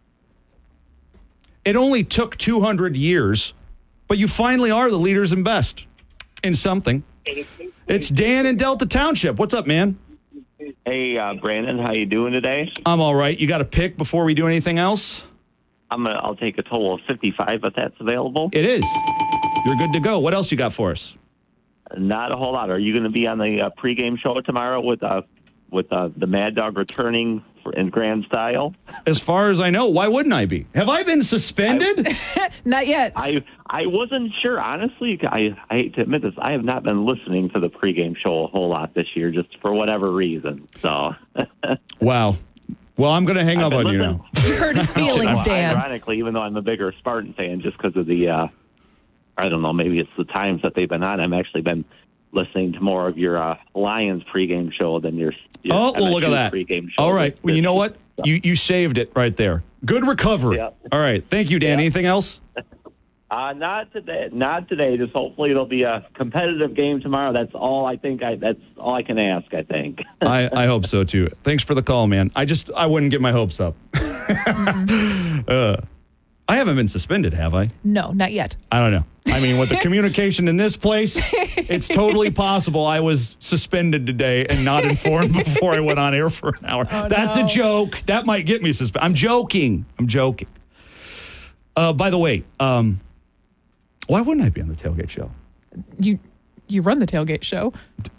It only took two hundred years, but you finally are the leaders and best in something. It's Dan in Delta Township. What's up, man? Hey, uh, Brandon, how you doing today? I'm all right. You got a pick before we do anything else? I'm gonna. I'll take a total of fifty-five if that's available. It is. You're good to go. What else you got for us? Not a whole lot. Are you going to be on the uh, pregame show tomorrow with uh, with uh, the Mad Dog returning for, in grand style? As far as I know, why wouldn't I be? Have I been suspended? I, Not yet. I I wasn't sure. Honestly, I, I hate to admit this. I have not been listening to the pregame show a whole lot this year, just for whatever reason. So. Wow. Well, I'm going to hang I've up on listening. you now. You hurt his feelings, Dan. Ironically, even though I'm a bigger Spartan fan, just because of the, uh, I don't know, maybe it's the times that they've been on. I've actually been listening to more of your uh, Lions pregame show than your, your oh, well, look at that. Pregame show. All right. Well, you know what? You you saved it right there. Good recovery. Yeah. All right. Thank you, Dan. Yeah. Anything else? Uh, not today. Not today. Just hopefully it'll be a competitive game tomorrow. That's all I think. I that's all I can ask. I think. I, I hope so too. Thanks for the call, man. I just I wouldn't get my hopes up. Mm-hmm. uh, I haven't been suspended, have I? No, not yet. I don't know. I mean, with the communication in this place, it's totally possible I was suspended today and not informed before I went on air for an hour. Oh, That's no. a joke. That might get me suspended. I'm joking. I'm joking. Uh, by the way, um, why wouldn't I be on the Tailgate Show? You you run the tailgate show.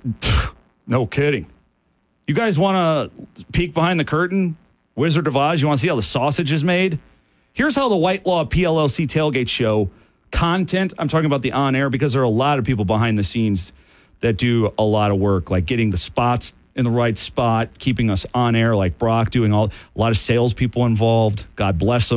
No kidding. You guys want to peek behind the curtain? Wizard of Oz, you want to see how the sausage is made? Here's how the White Law P L L C Tailgate Show content, I'm talking about the on-air because there are a lot of people behind the scenes that do a lot of work, like getting the spots in the right spot, keeping us on air, like Brock doing all, a lot of salespeople involved. God bless them.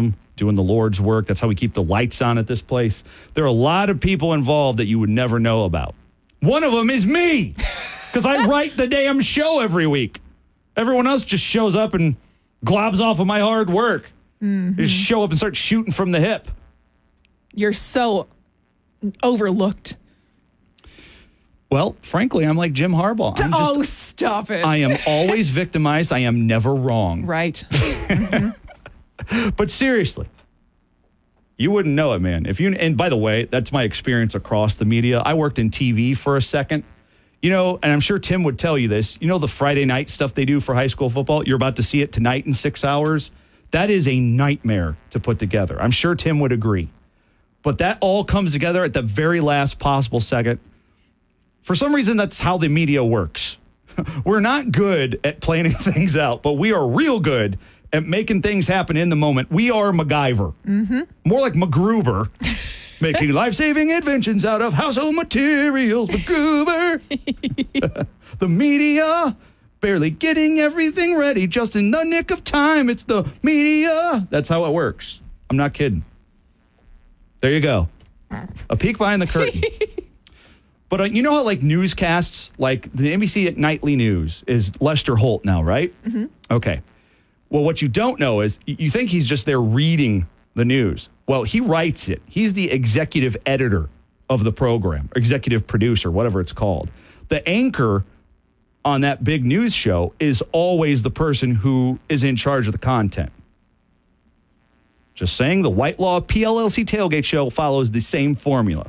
doing the Lord's work. That's how we keep the lights on at this place. There are a lot of people involved that you would never know about. One of them is me, because I write the damn show every week. Everyone else just shows up and globs off of my hard work. Mm-hmm. They just show up and start shooting from the hip. You're so overlooked. Well, frankly, I'm like Jim Harbaugh. I'm just, oh, stop it. I am always victimized. I am never wrong. Right. Mm-hmm. But seriously, you wouldn't know it, man. If you and by the way, that's my experience across the media. I worked in T V for a second. You know, and I'm sure Tim would tell you this. You know the Friday night stuff they do for high school football? You're about to see it tonight in six hours. That is a nightmare to put together. I'm sure Tim would agree. But that all comes together at the very last possible second. For some reason, that's how the media works. We're not good at planning things out, but we are real good at making things happen in the moment. We are MacGyver. Mm-hmm. More like MacGruber, making life-saving inventions out of household materials. MacGruber. The media, barely getting everything ready just in the nick of time. It's the media. That's how it works. I'm not kidding. There you go. A peek behind the curtain. But uh, you know how, like, newscasts, like the N B C Nightly News is Lester Holt now, right? Mm-hmm. Okay. Well, what you don't know is you think he's just there reading the news. Well, he writes it. He's the executive editor of the program, executive producer, whatever it's called. The anchor on that big news show is always the person who is in charge of the content. Just saying, the Whitelaw P L L C Tailgate Show follows the same formula.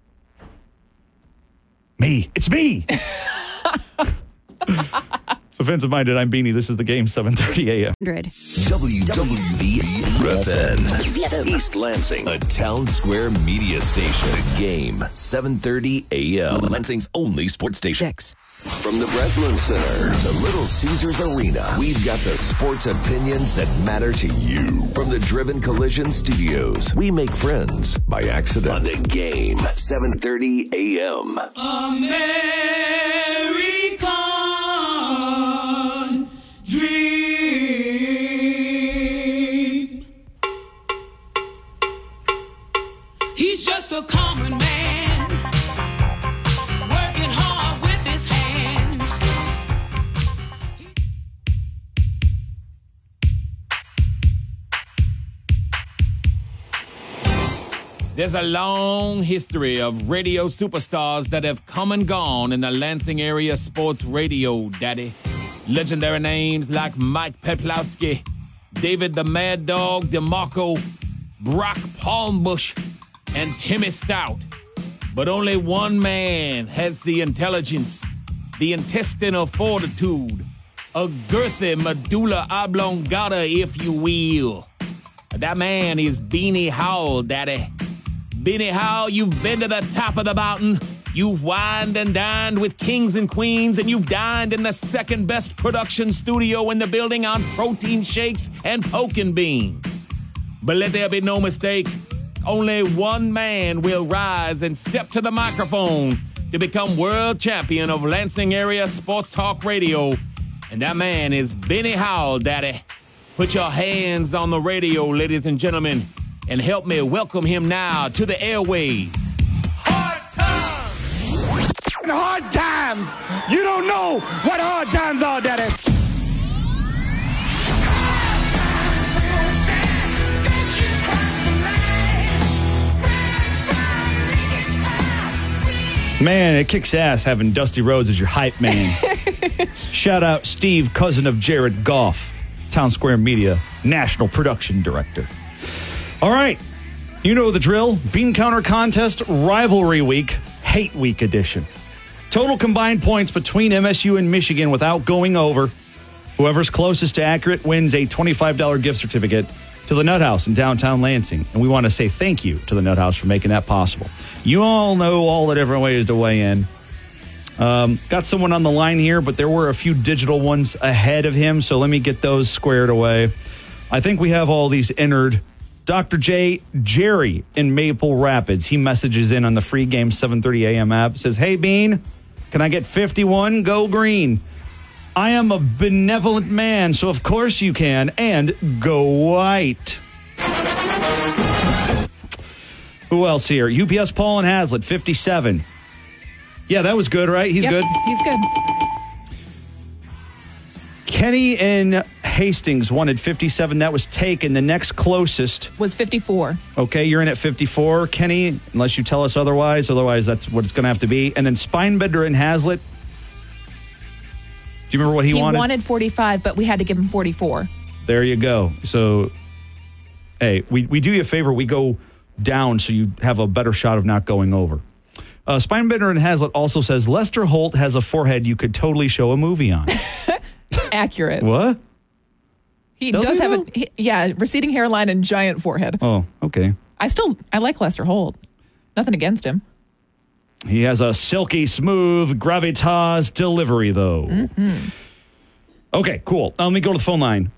Me. It's me. It's Offensive Minded. I'm Beanie. This is the game, seven thirty a.m. W W V F N, East Lansing, a town square media station. The game, seven thirty a.m. Lansing's only sports station. Six. From the Breslin Center to Little Caesars Arena, we've got the sports opinions that matter to you. From the Driven Collision Studios, we make friends by accident. On the game, seven thirty a.m. American dream. He's just a common man, working hard with his hands. There's a long history of radio superstars that have come and gone in the Lansing area sports radio, Daddy. Legendary names like Mike Peplowski, David the Mad Dog DeMarco, Brock Palmbush, and Timmy Stout. But only one man has the intelligence, the intestinal fortitude, a girthy medulla oblongata, if you will. That man is Beanie Howell, Daddy. Beanie Howell, you've been to the top of the mountain. You've wined and dined with kings and queens, and you've dined in the second best production studio in the building on protein shakes and poking beans. But let there be no mistake, only one man will rise and step to the microphone to become world champion of Lansing area sports talk radio. And that man is Beanie Howell, Daddy. Put your hands on the radio, ladies and gentlemen, and help me welcome him now to the airwaves. Hard times. You don't know what hard times are, Daddy. Man, it kicks ass having Dusty Rhodes as your hype man. Shout out Steve, cousin of Jared Goff, Town Square Media, National Production Director. All right, you know the drill. Bean Counter Contest, Rivalry Week, Hate Week edition. Total combined points between M S U and Michigan without going over. Whoever's closest to accurate wins a twenty-five dollars gift certificate to the Nut House in downtown Lansing. And we want to say thank you to the Nut House for making that possible. You all know all the different ways to weigh in. Um, got someone on the line here, but there were a few digital ones ahead of him, so let me get those squared away. I think we have all these entered. Doctor J. Jerry in Maple Rapids. He messages in on the free game seven thirty a.m. app. Says, hey, Bean, can I get fifty-one? Go green. I am a benevolent man, so of course you can. And go white. Who else here? U P S Paul and Hazlitt, fifty-seven. Yeah, that was good, right? He's Yep, good. He's good. Kenny in Hastings wanted fifty-seven. That was taken. The next closest Was fifty-four. Okay, you're in at fifty-four, Kenny, unless you tell us otherwise. Otherwise, that's what it's going to have to be. And then Spinebender and Hazlitt. Do you remember what he, He wanted? wanted forty-five, but we had to give him forty-four. There you go. So, hey, we, we do you a favor. We go down so you have a better shot of not going over. Uh, Spinebender and Hazlitt also says, Lester Holt has a forehead you could totally show a movie on. Accurate. What? He Does does, he, have though? a he- yeah receding hairline and giant forehead. Oh, okay. I still I like Lester Holt. Nothing against him. He has a silky smooth gravitas delivery, though. Mm-hmm. Okay, cool. Uh, let me go to the phone line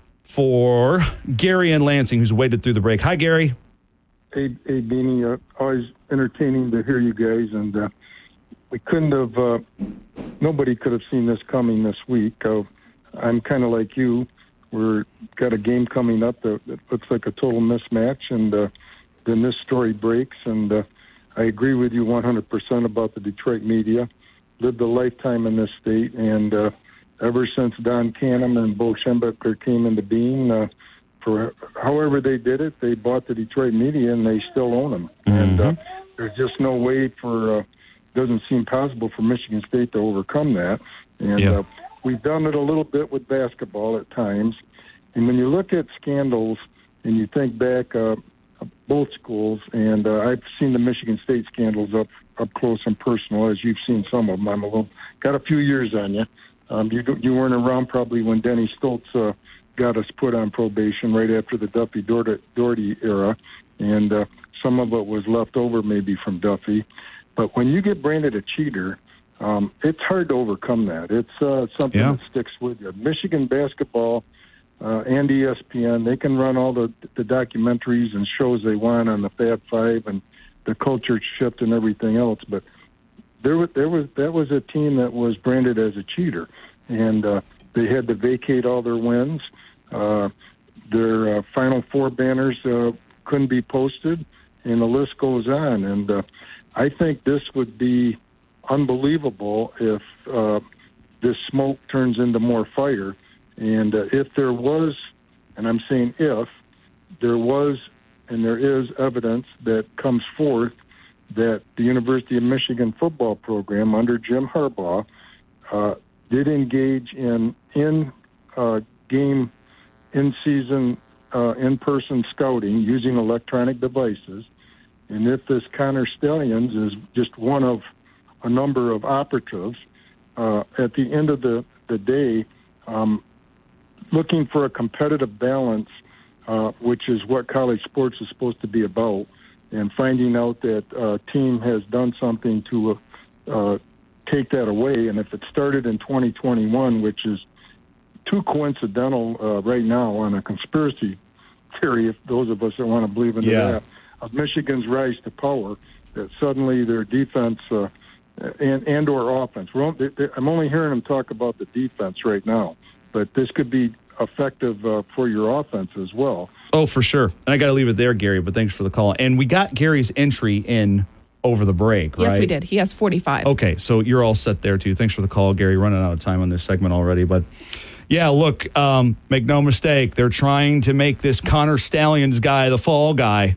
for Gary in Lansing, who's waited through the break. Hi, Gary. Hey, hey Beanie, uh, always entertaining to hear you guys, and uh, we couldn't have, uh, nobody could have seen this coming this week. Uh, I'm kind of like you. We're got a game coming up that, that looks like a total mismatch, and uh, then this story breaks, and uh, I agree with you one hundred percent about the Detroit media. Lived a lifetime in this state, and uh, ever since Don Canham and Bo Schembechler came into being, uh, for however they did it, they bought the Detroit media, and they still own them. Mm-hmm. And uh, there's just no way for, uh, doesn't seem possible for Michigan State to overcome that. And yeah. uh, we've done it a little bit with basketball at times. And when you look at scandals and you think back, uh, both schools, and uh, I've seen the Michigan State scandals up up close and personal, as you've seen some of them. I'm a little, got a few years on you. Um, you you weren't around probably when Denny Stoltz uh, got us put on probation right after the Duffy Doherty era, and uh, some of it was left over maybe from Duffy. But when you get branded a cheater, um, it's hard to overcome that. It's uh, something yeah. that sticks with you. Michigan basketball uh, and E S P N, they can run all the, the documentaries and shows they want on the Fab Five and the culture shift and everything else, but there was there was that was a team that was branded as a cheater, and uh, they had to vacate all their wins. Uh, their uh, Final Four banners uh, couldn't be posted, and the list goes on. And uh, I think this would be unbelievable if uh, this smoke turns into more fire. And uh, if there was, and I'm saying if, there was and there is evidence that comes forth that the University of Michigan football program under Jim Harbaugh uh, did engage in in uh, game, in season, uh, in person scouting using electronic devices, and if this Connor Stalions is just one of a number of operatives, uh, at the end of the the day, um, looking for a competitive balance, uh, which is what college sports is supposed to be about, and finding out that a team has done something to uh, take that away. And if it started in twenty twenty-one, which is too coincidental uh, right now on a conspiracy theory, if those of us that want to believe into yeah. that, of Michigan's rise to power, that suddenly their defense uh, and, and or offense, we're only, I'm only hearing them talk about the defense right now, but this could be effective uh, for your offense as well. Oh, for sure. And I got to leave it there, Gary, but thanks for the call. And we got Gary's entry in over the break, right? Yes, we did. He has forty-five. Okay, so you're all set there, too. Thanks for the call, Gary. Running out of time on this segment already. But, yeah, look, um, make no mistake. They're trying to make this Connor Stalions guy the fall guy.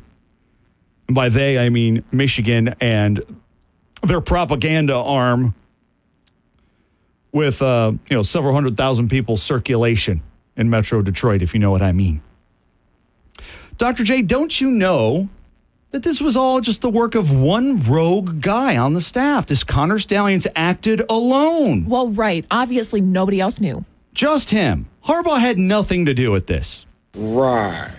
And by they, I mean Michigan and their propaganda arm with, uh, you know, several hundred thousand people circulation in Metro Detroit, if you know what I mean. Doctor J, don't you know that this was all just the work of one rogue guy on the staff? This Connor Stalions acted alone. Well, right. Obviously, nobody else knew. Just him. Harbaugh had nothing to do with this. Right.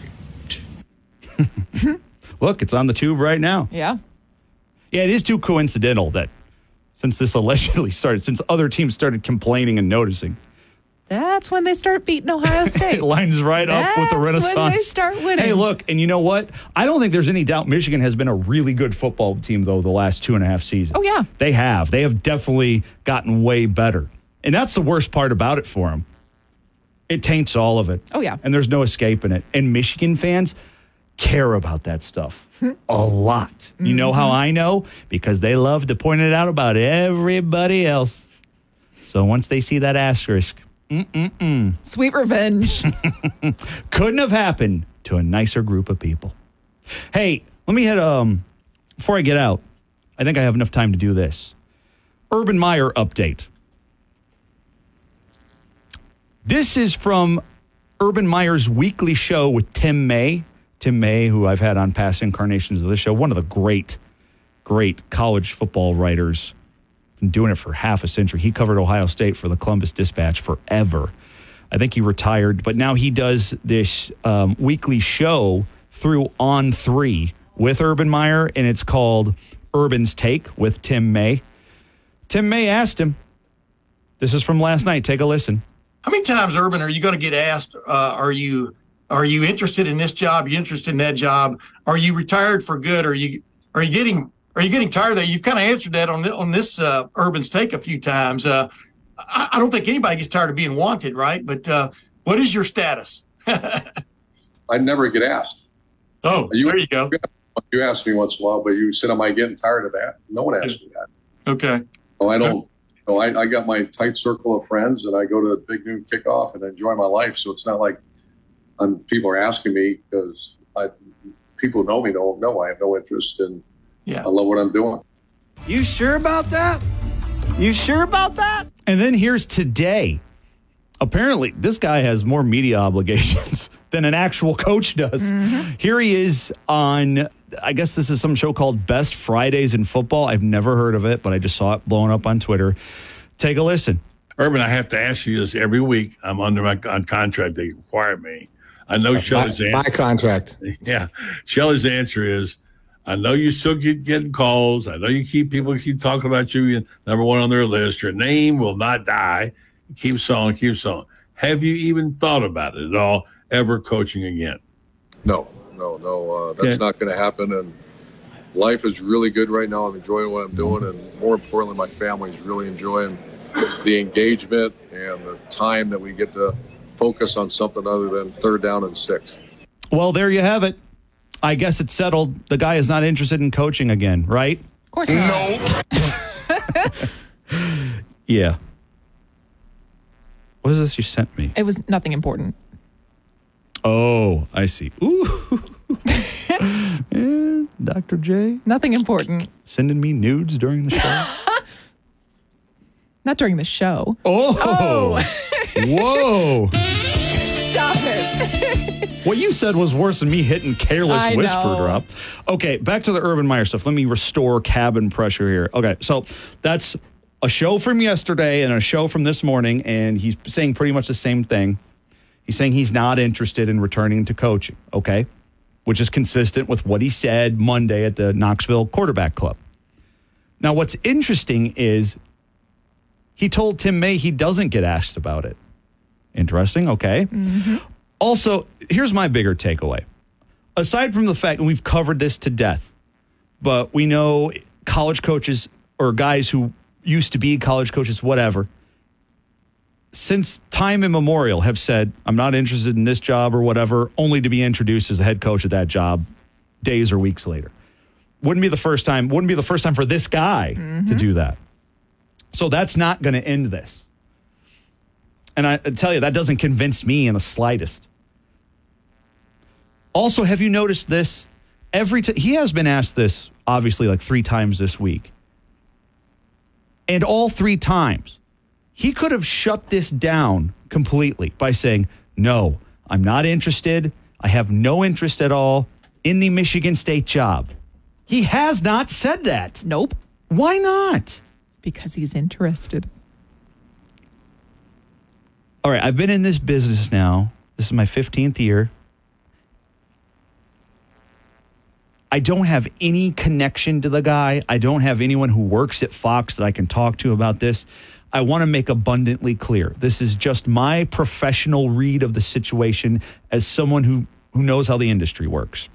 Look, it's on the tube right now. Yeah. Yeah, it is too coincidental that since this allegedly started, since other teams started complaining and noticing, That's when they start beating Ohio State. it lines right That's up with the Renaissance. when they start winning. Hey, look, and you know what? I don't think there's any doubt Michigan has been a really good football team, though, the last two and a half seasons. Oh, yeah. They have. They have definitely gotten way better. And that's the worst part about it for them. It taints all of it. Oh, yeah. And there's no escaping it. And Michigan fans, care about that stuff a lot. You know how I know? Because they love to point it out about everybody else. So once they see that asterisk, mm-mm-mm. Sweet revenge. Couldn't have happened to a nicer group of people. Hey, let me hit, um, before I get out, I think I have enough time to do this. Urban Meyer update. This is from Urban Meyer's weekly show with Tim May. Tim May, who I've had on past incarnations of this show, one of the great, great college football writers. Been doing it for half a century. He covered Ohio State for the Columbus Dispatch forever. I think he retired, but now he does this um, weekly show through On three with Urban Meyer, and it's called Urban's Take with Tim May. Tim May asked him, this is from last night, take a listen. How many times, Urban, are you going to get asked, uh, are you are you interested in this job? Are you interested in that job? Are you retired for good? Are you are you getting are you getting tired of that? You've kind of answered that on on this uh, Urban's Take a few times. Uh, I, I don't think anybody gets tired of being wanted, right? But uh, what is your status? I never get asked. Oh, you, there you go. You ask me once in a while, but you said, am I getting tired of that? No one asks me that. Okay. Oh, I don't. No, I, I got my tight circle of friends, and I go to the Big Noon Kickoff and enjoy my life. So it's not like I'm, people are asking me because I, people know me. No, no, I have no interest in. Yeah. I love what I'm doing. You sure about that? You sure about that? And then here's today. Apparently, this guy has more media obligations than an actual coach does. Mm-hmm. Here he is on, I guess this is some show called Best Fridays in Football. I've never heard of it, but I just saw it blowing up on Twitter. Take a listen. Urban, I have to ask you this every week. I'm under my on contract. They require me. I know my, Shelley's answer. My contract. Yeah. Shelley's answer is, I know you still keep getting calls. I know you keep people keep talking about you. You're number one on their list. Your name will not die. Keep song, keep song. Have you even thought about it at all, ever coaching again? No, no, no. Uh, that's Okay. not going to happen. And life is really good right now. I'm enjoying what I'm doing. And more importantly, my family is really enjoying the engagement and the time that we get to focus on something other than third down and six. Well, there you have it. I guess it's settled. The guy is not interested in coaching again, right? Of course not. Yeah. What is this you sent me? It was nothing important. Oh, I see. Ooh. Yeah, Doctor J. Nothing important. Sending me nudes during the show. Not during the show. Oh. Oh. Whoa. Stop it. What you said was worse than me hitting Careless I Whisper know. drop. Okay, back to the Urban Meyer stuff. Let me restore cabin pressure here. Okay, so that's a show from yesterday and a show from this morning, and he's saying pretty much the same thing. He's saying he's not interested in returning to coaching, okay? Which is consistent with what he said Monday at the Knoxville Quarterback Club. Now, what's interesting is he told Tim May he doesn't get asked about it. Interesting, okay. Mm-hmm. Also, here's my bigger takeaway. Aside from the fact, and we've covered this to death, but we know college coaches or guys who used to be college coaches, whatever, since time immemorial have said, I'm not interested in this job or whatever, only to be introduced as the head coach at that job days or weeks later. Wouldn't be the first time, wouldn't be the first time for this guy Mm-hmm. to do that. So that's not going to end this. And I, I tell you, that doesn't convince me in the slightest. Also, have you noticed this? Every t- he has been asked this, obviously, like three times this week. And all three times, he could have shut this down completely by saying, no, I'm not interested. I have no interest at all in the Michigan State job. He has not said that. Nope. Why not? Because he's interested. All right, I've been in this business now. This is my fifteenth year. I don't have any connection to the guy. I don't have anyone who works at Fox that I can talk to about this. I want to make abundantly clear. This is just my professional read of the situation as someone who, who knows how the industry works.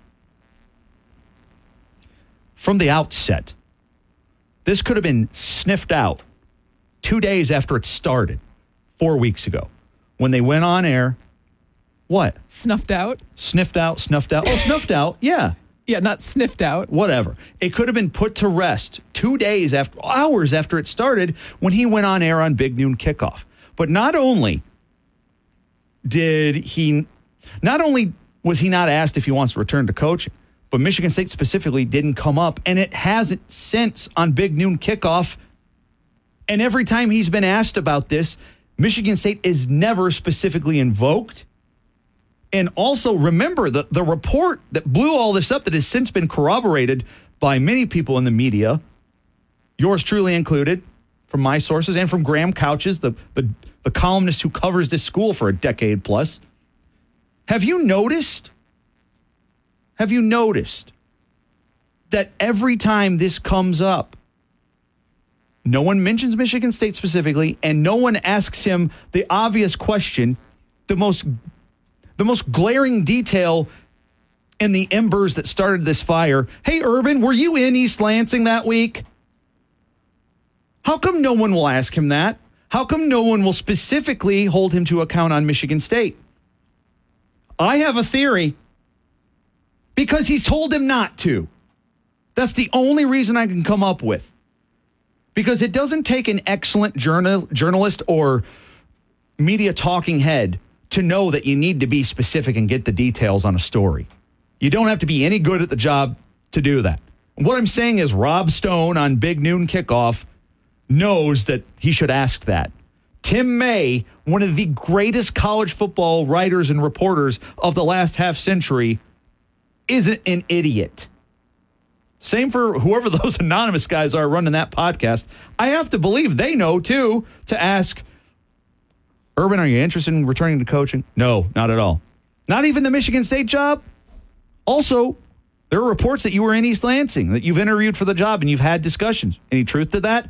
From the outset, this could have been sniffed out two days after it started, four weeks ago, when they went on air. What? Snuffed out. Sniffed out, snuffed out. Oh, snuffed out. Yeah. Yeah, not sniffed out. Whatever. It could have been put to rest two days after, hours after it started when he went on air on Big Noon Kickoff. But not only did he, not only was he not asked if he wants to return to coaching, but Michigan State specifically didn't come up, and it hasn't since on Big Noon Kickoff. And every time he's been asked about this, Michigan State is never specifically invoked. And also remember the, the report that blew all this up that has since been corroborated by many people in the media, yours truly included, from my sources, and from Graham Couches, the, the, the columnist who covers this school for a decade plus. Have you noticed, have you noticed that every time this comes up, no one mentions Michigan State specifically, and no one asks him the obvious question, the most The most glaring detail in the embers that started this fire. Hey, Urban, were you in East Lansing that week? How come no one will ask him that? How come no one will specifically hold him to account on Michigan State? I have a theory. Because he's told him not to. That's the only reason I can come up with. Because it doesn't take an excellent journal, journalist or media talking head to know that you need to be specific and get the details on a story. You don't have to be any good at the job to do that. And what I'm saying is Rob Stone on Big Noon Kickoff knows that he should ask that. Tim May, one of the greatest college football writers and reporters of the last half century, isn't an idiot. Same for whoever those anonymous guys are running that podcast. I have to believe they know, too, to ask, Urban, are you interested in returning to coaching? No, not at all. Not even the Michigan State job? Also, there are reports that you were in East Lansing, that you've interviewed for the job and you've had discussions. Any truth to that?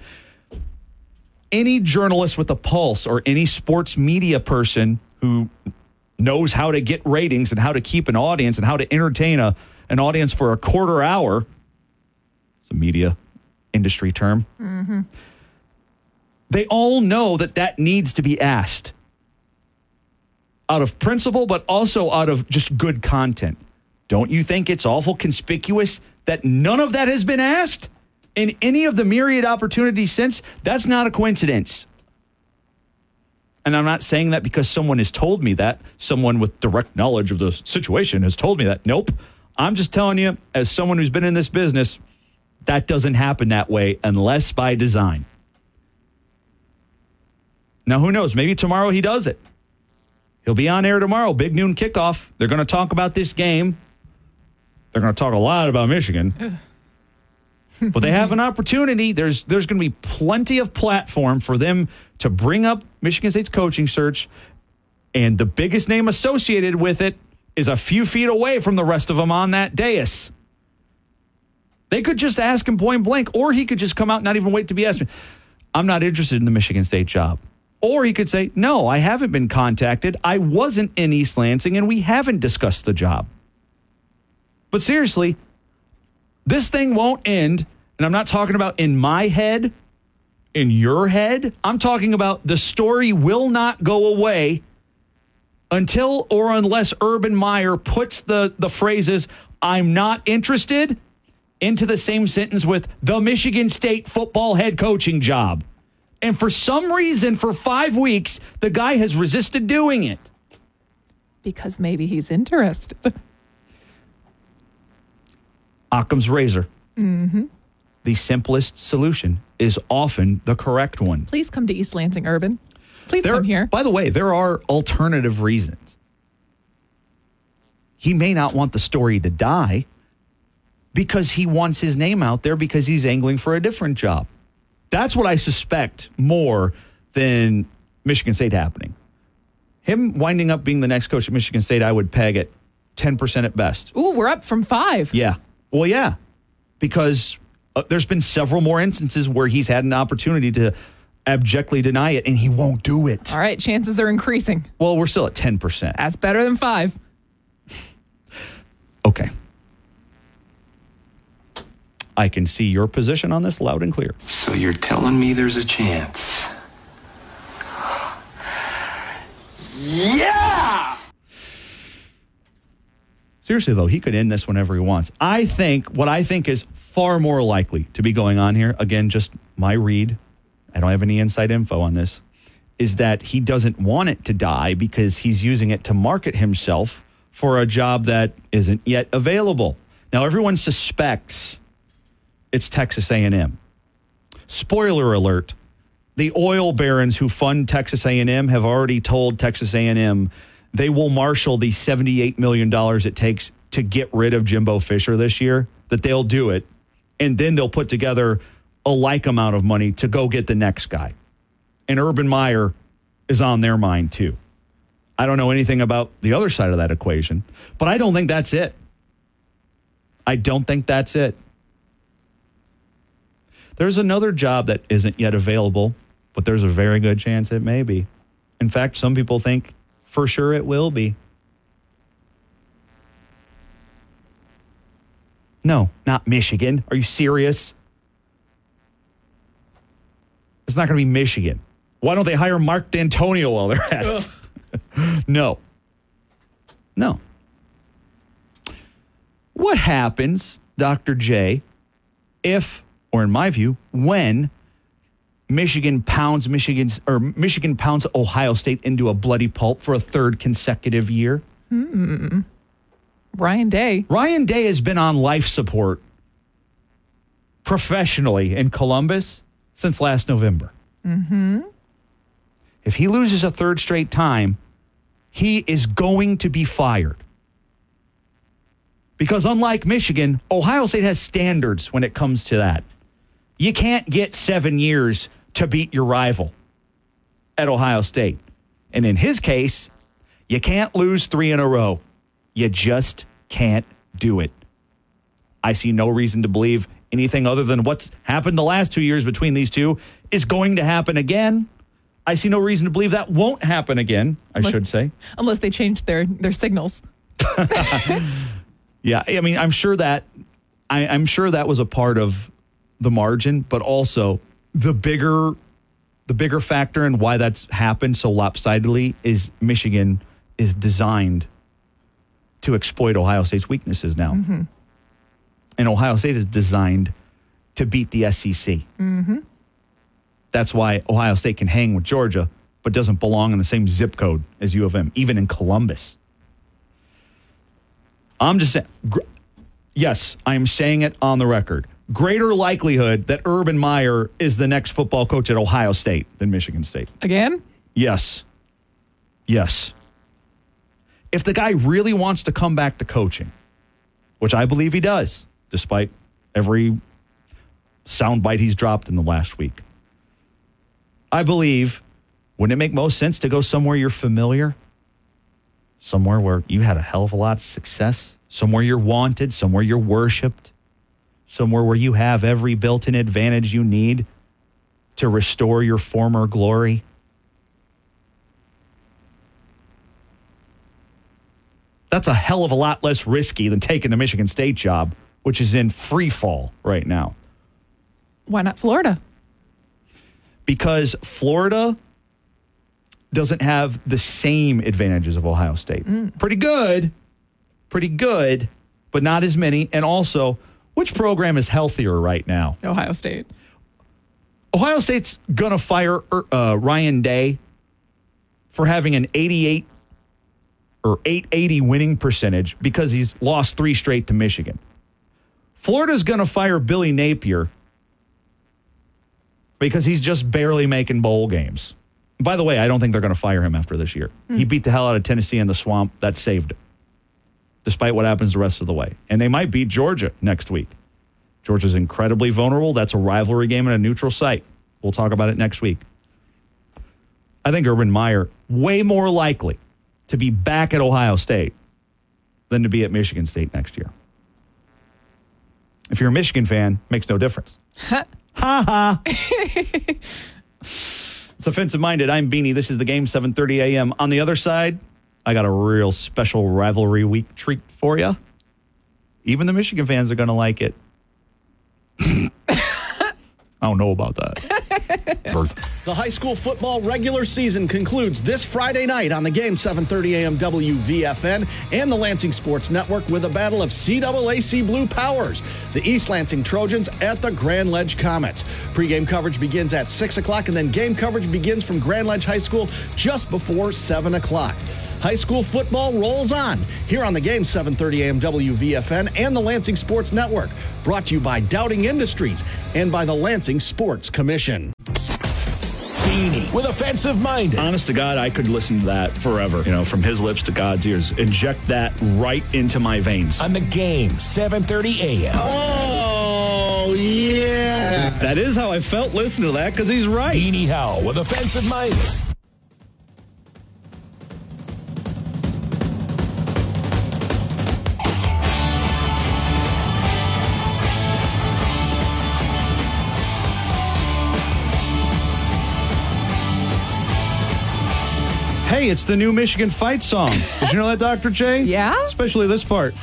Any journalist with a pulse or any sports media person who knows how to get ratings and how to keep an audience and how to entertain a, an audience for a quarter hour, it's a media industry term, Mm-hmm. they all know that that needs to be asked out of principle, but also out of just good content. Don't you think it's awful conspicuous that none of that has been asked in any of the myriad opportunities since? That's not a coincidence. And I'm not saying that because someone has told me that. Someone with direct knowledge of the situation has told me that. Nope. I'm just telling you, as someone who's been in this business, that doesn't happen that way unless by design. Now, who knows? Maybe tomorrow he does it. He'll be on air tomorrow, Big Noon Kickoff. They're going to talk about this game. They're going to talk a lot about Michigan. But they have an opportunity. There's there's going to be plenty of platform for them to bring up Michigan State's coaching search. And the biggest name associated with it is a few feet away from the rest of them on that dais. They could just ask him point blank, or he could just come out and not even wait to be asked. I'm not interested in the Michigan State job. Or he could say, no, I haven't been contacted. I wasn't in East Lansing, and we haven't discussed the job. But seriously, this thing won't end, and I'm not talking about in my head, in your head. I'm talking about the story will not go away until or unless Urban Meyer puts the, the phrases, I'm not interested, into the same sentence with the Michigan State football head coaching job. And for some reason, for five weeks, the guy has resisted doing it. Because maybe he's interested. Occam's razor. Mm-hmm. The simplest solution is often the correct one. Please come to East Lansing, Urban. Please There- come here. By the way, there are alternative reasons. He may not want the story to die because he wants his name out there because he's angling for a different job. That's what I suspect more than Michigan State happening. Him winding up being the next coach at Michigan State, I would peg at ten percent at best. Ooh, we're up from five. Yeah. Well, yeah. Because uh, there's been several more instances where he's had an opportunity to abjectly deny it, and he won't do it. All right, chances are increasing. Well, we're still at ten percent. That's better than five. Okay. I can see your position on this loud and clear. So you're telling me there's a chance? Yeah! Seriously, though, he could end this whenever he wants. I think what I think is far more likely to be going on here, again, just my read, I don't have any inside info on this, is that he doesn't want it to die because he's using it to market himself for a job that isn't yet available. Now, everyone suspects it's Texas A and M. Spoiler alert, the oil barons who fund Texas A and M have already told Texas A and M they will marshal the seventy-eight million dollars it takes to get rid of Jimbo Fisher this year, that they'll do it, and then they'll put together a like amount of money to go get the next guy. And Urban Meyer is on their mind, too. I don't know anything about the other side of that equation, but I don't think that's it. I don't think that's it. There's another job that isn't yet available, but there's a very good chance it may be. In fact, some people think for sure it will be. No, not Michigan. Are you serious? It's not going to be Michigan. Why don't they hire Mark D'Antonio while they're at it? No. No. What happens, Doctor J, if, or in my view, when Michigan pounds Michigan's or Michigan pounds Ohio State into a bloody pulp for a third consecutive year? Hmm. Ryan Day. Ryan Day has been on life support professionally in Columbus since last November. Mm-hmm. If he loses a third straight time, he is going to be fired. Because unlike Michigan, Ohio State has standards when it comes to that. You can't get seven years to beat your rival at Ohio State. And in his case, you can't lose three in a row. You just can't do it. I see no reason to believe anything other than what's happened the last two years between these two is going to happen again. I see no reason to believe that won't happen again, I unless, should say. Unless they change their, their signals. Yeah, I mean, I'm sure that I, I'm sure that was a part of the margin, but also the bigger the bigger factor in why that's happened so lopsidedly is Michigan is designed to exploit Ohio State's weaknesses now. Mm-hmm. And Ohio State is designed to beat the S E C. Mm-hmm. That's why Ohio State can hang with Georgia, but doesn't belong in the same zip code as U of M, even in Columbus. I'm just saying, gr- yes, I'm saying it on the record. Greater likelihood that Urban Meyer is the next football coach at Ohio State than Michigan State. Again? Yes. Yes. If the guy really wants to come back to coaching, which I believe he does, despite every soundbite he's dropped in the last week, I believe, wouldn't it make most sense to go somewhere you're familiar? Somewhere where you had a hell of a lot of success? Somewhere you're wanted? Somewhere you're worshipped? Somewhere where you have every built-in advantage you need to restore your former glory? That's a hell of a lot less risky than taking the Michigan State job, which is in free fall right now. Why not Florida? Because Florida doesn't have the same advantages of Ohio State. Mm. Pretty good, pretty good, but not as many. And also, which program is healthier right now? Ohio State. Ohio State's going to fire uh, Ryan Day for having an eighty-eight or eight eighty winning percentage because he's lost three straight to Michigan. Florida's going to fire Billy Napier because he's just barely making bowl games. By the way, I don't think they're going to fire him after this year. Hmm. He beat the hell out of Tennessee in the swamp. That saved him, despite what happens the rest of the way. And they might beat Georgia next week. Georgia's incredibly vulnerable. That's a rivalry game in a neutral site. We'll talk about it next week. I think Urban Meyer, way more likely to be back at Ohio State than to be at Michigan State next year. If you're a Michigan fan, makes no difference. Ha ha. It's Offensive Minded. I'm Beanie. This is the game, seven thirty a.m. On the other side, I got a real special rivalry week treat for you. Even the Michigan fans are going to like it. I don't know about that. The high school football regular season concludes this Friday night on the game, seven thirty a.m. W V F N and the Lansing Sports Network with a battle of C A A C Blue Powers. The East Lansing Trojans at the Grand Ledge Comets. Pre-game coverage begins at six o'clock, and then game coverage begins from Grand Ledge High School just before seven o'clock. High school football rolls on here on the game, seven thirty a.m. W V F N and the Lansing Sports Network. Brought to you by Dowding Industries and by the Lansing Sports Commission. Beanie with Offensive Minded. Honest to God, I could listen to that forever. You know, from his lips to God's ears. Inject that right into my veins. On the game, seven thirty a.m. Oh, yeah. That is how I felt listening to that, because he's right. Beanie Howell with Offensive Minded. Hey, it's the new Michigan fight song. Did you know that, Doctor J? Yeah? Especially this part.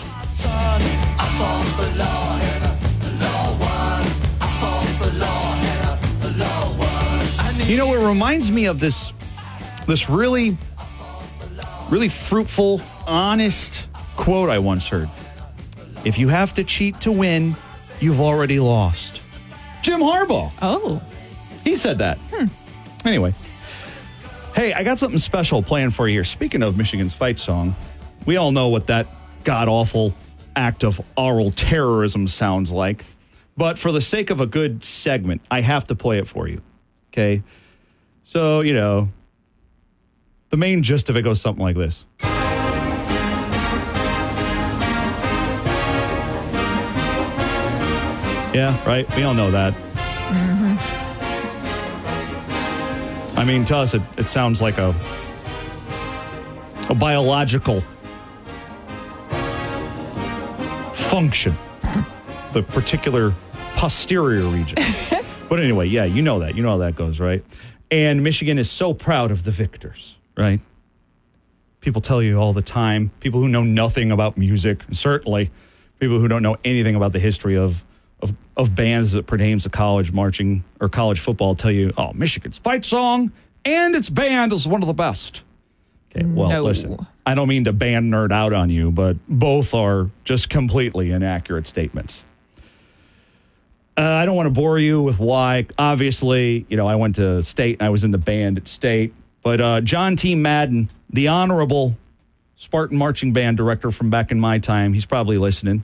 You know, it reminds me of this, this really, really fruitful, honest quote I once heard. If you have to cheat to win, you've already lost. Jim Harbaugh. Oh. He said that. Hmm. Anyway. Hey, I got something special playing for you here. Speaking of Michigan's fight song, we all know what that god-awful act of oral terrorism sounds like. But for the sake of a good segment, I have to play it for you. Okay? So, you know, the main gist of it goes something like this. Yeah, right? We all know that. Mm-hmm. I mean, to us, it, it sounds like a, a biological function, the particular posterior region. But anyway, yeah, you know that. You know how that goes, right? And Michigan is so proud of the victors, right? People tell you all the time, people who know nothing about music, certainly people who don't know anything about the history of Of, of bands that pertains to college marching or college football tell you, oh, Michigan's fight song and its band is one of the best. Okay, well, No. listen, I don't mean to band nerd out on you, but both are just completely inaccurate statements. Uh, I don't want to bore you with why. Obviously, you know, I went to State and I was in the band at State. But uh, John T. Madden, the honorable Spartan marching band director from back in my time, he's probably listening.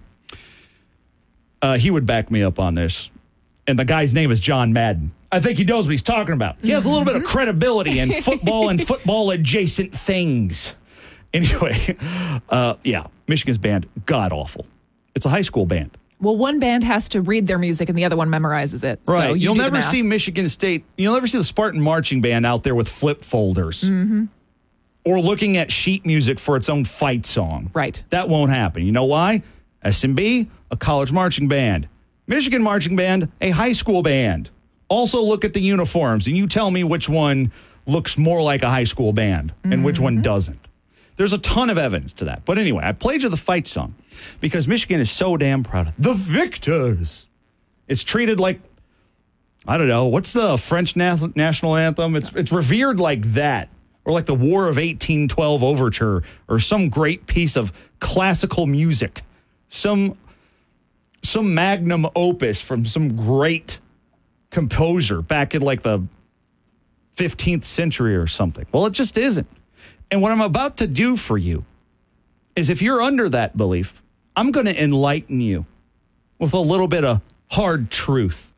Uh, he would back me up on this. And the guy's name is John Madden. I think he knows what he's talking about. He has a little bit of credibility in football and football-adjacent things. Anyway, uh, yeah, Michigan's band, god-awful. It's a high school band. Well, one band has to read their music and the other one memorizes it. Right. So you You'll do the never math. see Michigan State, you'll never see the Spartan marching band out there with flip folders. Mm-hmm. Or looking at sheet music for its own fight song. Right. That won't happen. You know why? S M B, a college marching band. Michigan marching band, a high school band. Also look at the uniforms, and you tell me which one looks more like a high school band and mm-hmm. which one doesn't. There's a ton of evidence to that. But anyway, I played you the fight song because Michigan is so damn proud of the victors. It's treated like, I don't know, what's the French na- national anthem? It's it's revered like that. Or like the War of eighteen twelve Overture, or some great piece of classical music. Some, some magnum opus from some great composer back in like the fifteenth century or something. Well, it just isn't. And what I'm about to do for you is, if you're under that belief, I'm going to enlighten you with a little bit of hard truth.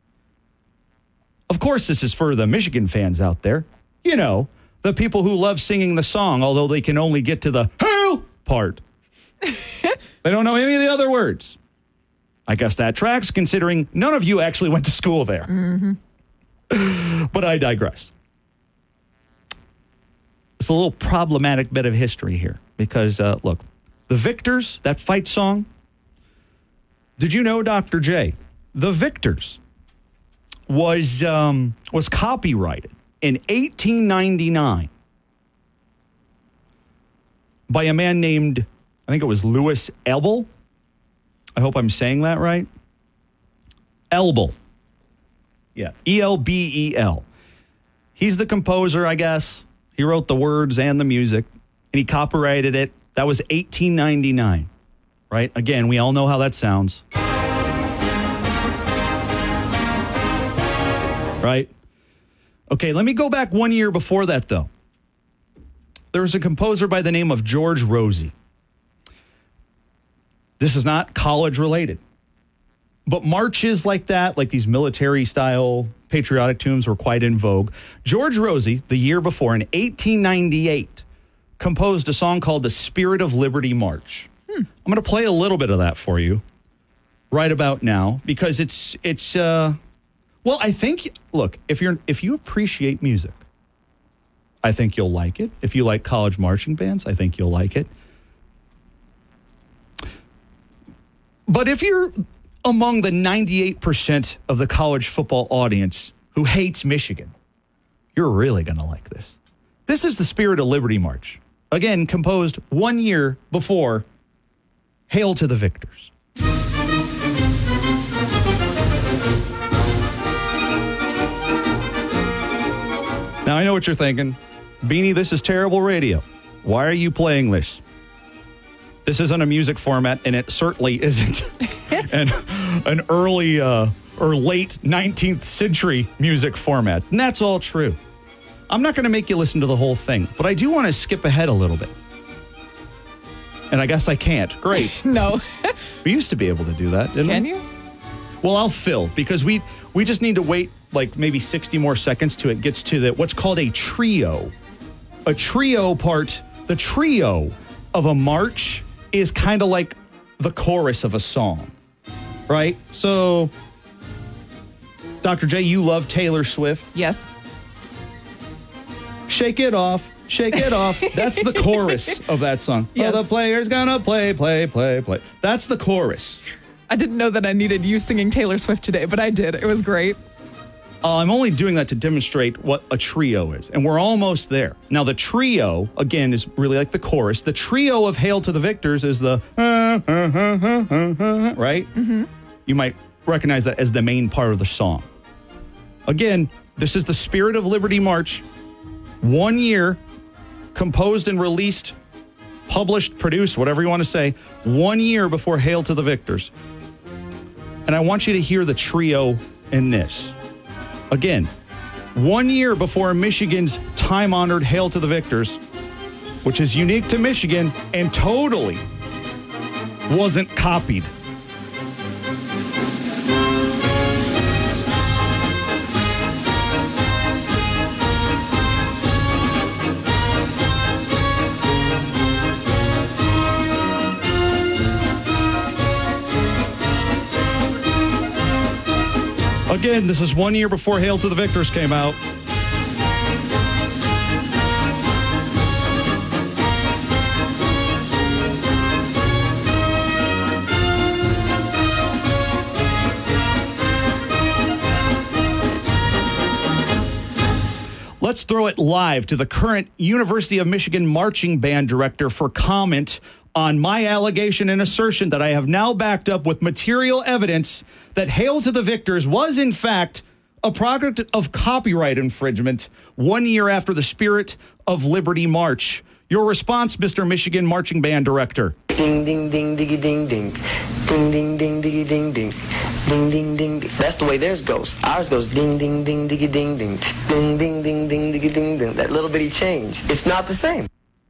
Of course, this is for the Michigan fans out there. You know, the people who love singing the song, although they can only get to the hell part. They don't know any of the other words. I guess that tracks, considering none of you actually went to school there. Mm-hmm. But I digress. It's a little problematic bit of history here because, uh, look, the Victors, that fight song, did you know, Doctor J, the Victors was um, was copyrighted in eighteen ninety-nine by a man named, I think it was Louis Ebel. I hope I'm saying that right. Elbel. Yeah, E L B E L. He's the composer, I guess. He wrote the words and the music, and he copyrighted it. That was eighteen ninety-nine, right? Again, we all know how that sounds. Right? Okay, let me go back one year before that, though. There was a composer by the name of George Rosie. This is not college related. But marches like that, like these military-style patriotic tunes, were quite in vogue. George Rosie, the year before, in eighteen ninety-eight, composed a song called The Spirit of Liberty March. Hmm. I'm going to play a little bit of that for you right about now, because it's, it's uh, well, I think, look, if you're if you appreciate music, I think you'll like it. If you like college marching bands, I think you'll like it. But if you're among the ninety-eight percent of the college football audience who hates Michigan, you're really going to like this. This is the Spirit of Liberty March. Again, composed one year before Hail to the Victors. Now, I know what you're thinking. Beanie, this is terrible radio. Why are you playing this? This isn't a music format, and it certainly isn't an, an early uh, or late nineteenth century music format. And that's all true. I'm not going to make you listen to the whole thing, but I do want to skip ahead a little bit. And I guess I can't. Great. No. We used to be able to do that, didn't Can we? you? Well, I'll fill, because we we just need to wait like maybe sixty more seconds till it gets to the what's called a trio. A trio part, the trio of a march is kind of like the chorus of a song, right? So, Doctor J, you love Taylor Swift. Yes. Shake it off, shake it off. That's the chorus of that song. Yes. Oh, the player's gonna play, play, play, play. That's the chorus. I didn't know that I needed you singing Taylor Swift today, but I did. It was great. Uh, I'm only doing that to demonstrate what a trio is, and we're almost there. Now, the trio, again, is really like the chorus. The trio of Hail to the Victors is the, uh, uh, uh, uh, uh, right? Mm-hmm. You might recognize that as the main part of the song. Again, this is the Spirit of Liberty March. One year, composed and released, published, produced, whatever you want to say, one year before Hail to the Victors. And I want you to hear the trio in this. Again, one year before Michigan's time-honored Hail to the Victors, which is unique to Michigan and totally wasn't copied. Again, this is one year before Hail to the Victors came out. Let's throw it live to the current University of Michigan marching band director for comment on my allegation and assertion that I have now backed up with material evidence that Hail to the Victors was, in fact, a product of copyright infringement one year after the Spirit of Liberty March. Your response, Mister Michigan Marching Band Director. Ding, ding, ding, diggy, ding, ding. Ding, ding, ding, diggy, ding, ding. Ding, ding, ding. That's the way theirs goes. Ours goes ding, ding, ding, diggy, ding, ding. Ding, ding, ding, ding, diggy, ding, ding. That little bitty change. It's not the same.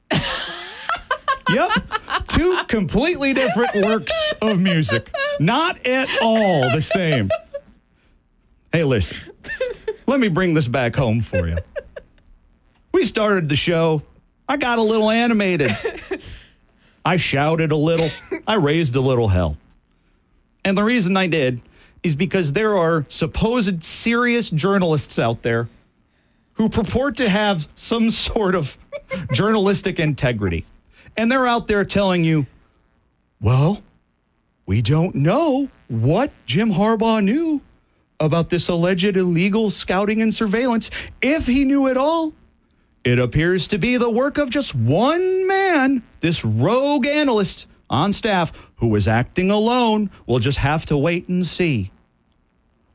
Yep. Two completely different works of music. Not at all the same. Hey, listen. Let me bring this back home for you. We started the show. I got a little animated. I shouted a little. I raised a little hell. And the reason I did is because there are supposed serious journalists out there who purport to have some sort of journalistic integrity. And they're out there telling you, well, we don't know what Jim Harbaugh knew about this alleged illegal scouting and surveillance. If he knew it all, it appears to be the work of just one man, this rogue analyst on staff who was acting alone. We'll just have to wait and see.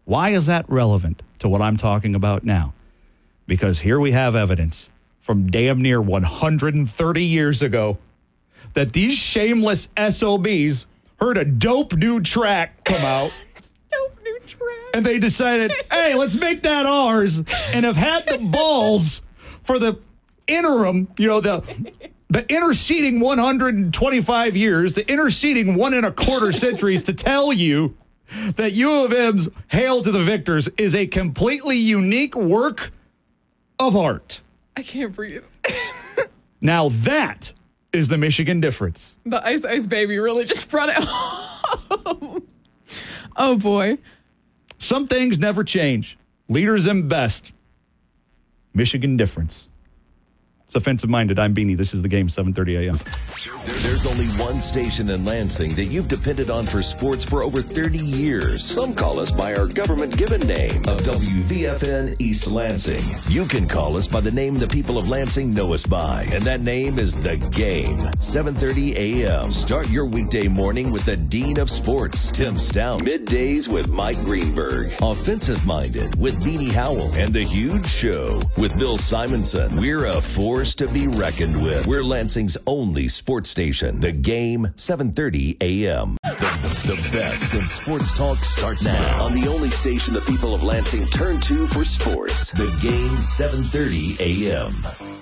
Why is that relevant to what I'm talking about now? Because here we have evidence from damn near one hundred thirty years ago that these shameless S O Bs heard a dope new track come out. Dope new track. And they decided, hey, let's make that ours, and have had the balls for the interim, you know, the the interceding one hundred twenty-five years, the interceding one and a quarter centuries to tell you that U of M's Hail to the Victors is a completely unique work of art. I can't breathe. Now that is the Michigan difference. The Ice Ice Baby really just brought it home. Oh, boy. Some things never change. Leaders and best. Michigan difference. It's Offensive Minded. I'm Beanie. This is the game, seven thirty a.m. There's only one station in Lansing that you've depended on for sports for over thirty years. Some call us by our government-given name of W V F N East Lansing. You can call us by the name the people of Lansing know us by, and that name is The Game, seven thirty a.m. Start your weekday morning with the Dean of Sports, Tim Stout. Middays with Mike Greenberg. Offensive Minded with Beanie Howell. And The Huge Show with Bill Simonson. We're a force to be reckoned with. We're Lansing's only sports station. The Game, seven thirty a.m. The, the best in sports talk starts now on the only station the people of Lansing turn to for sports. The Game, seven thirty a.m.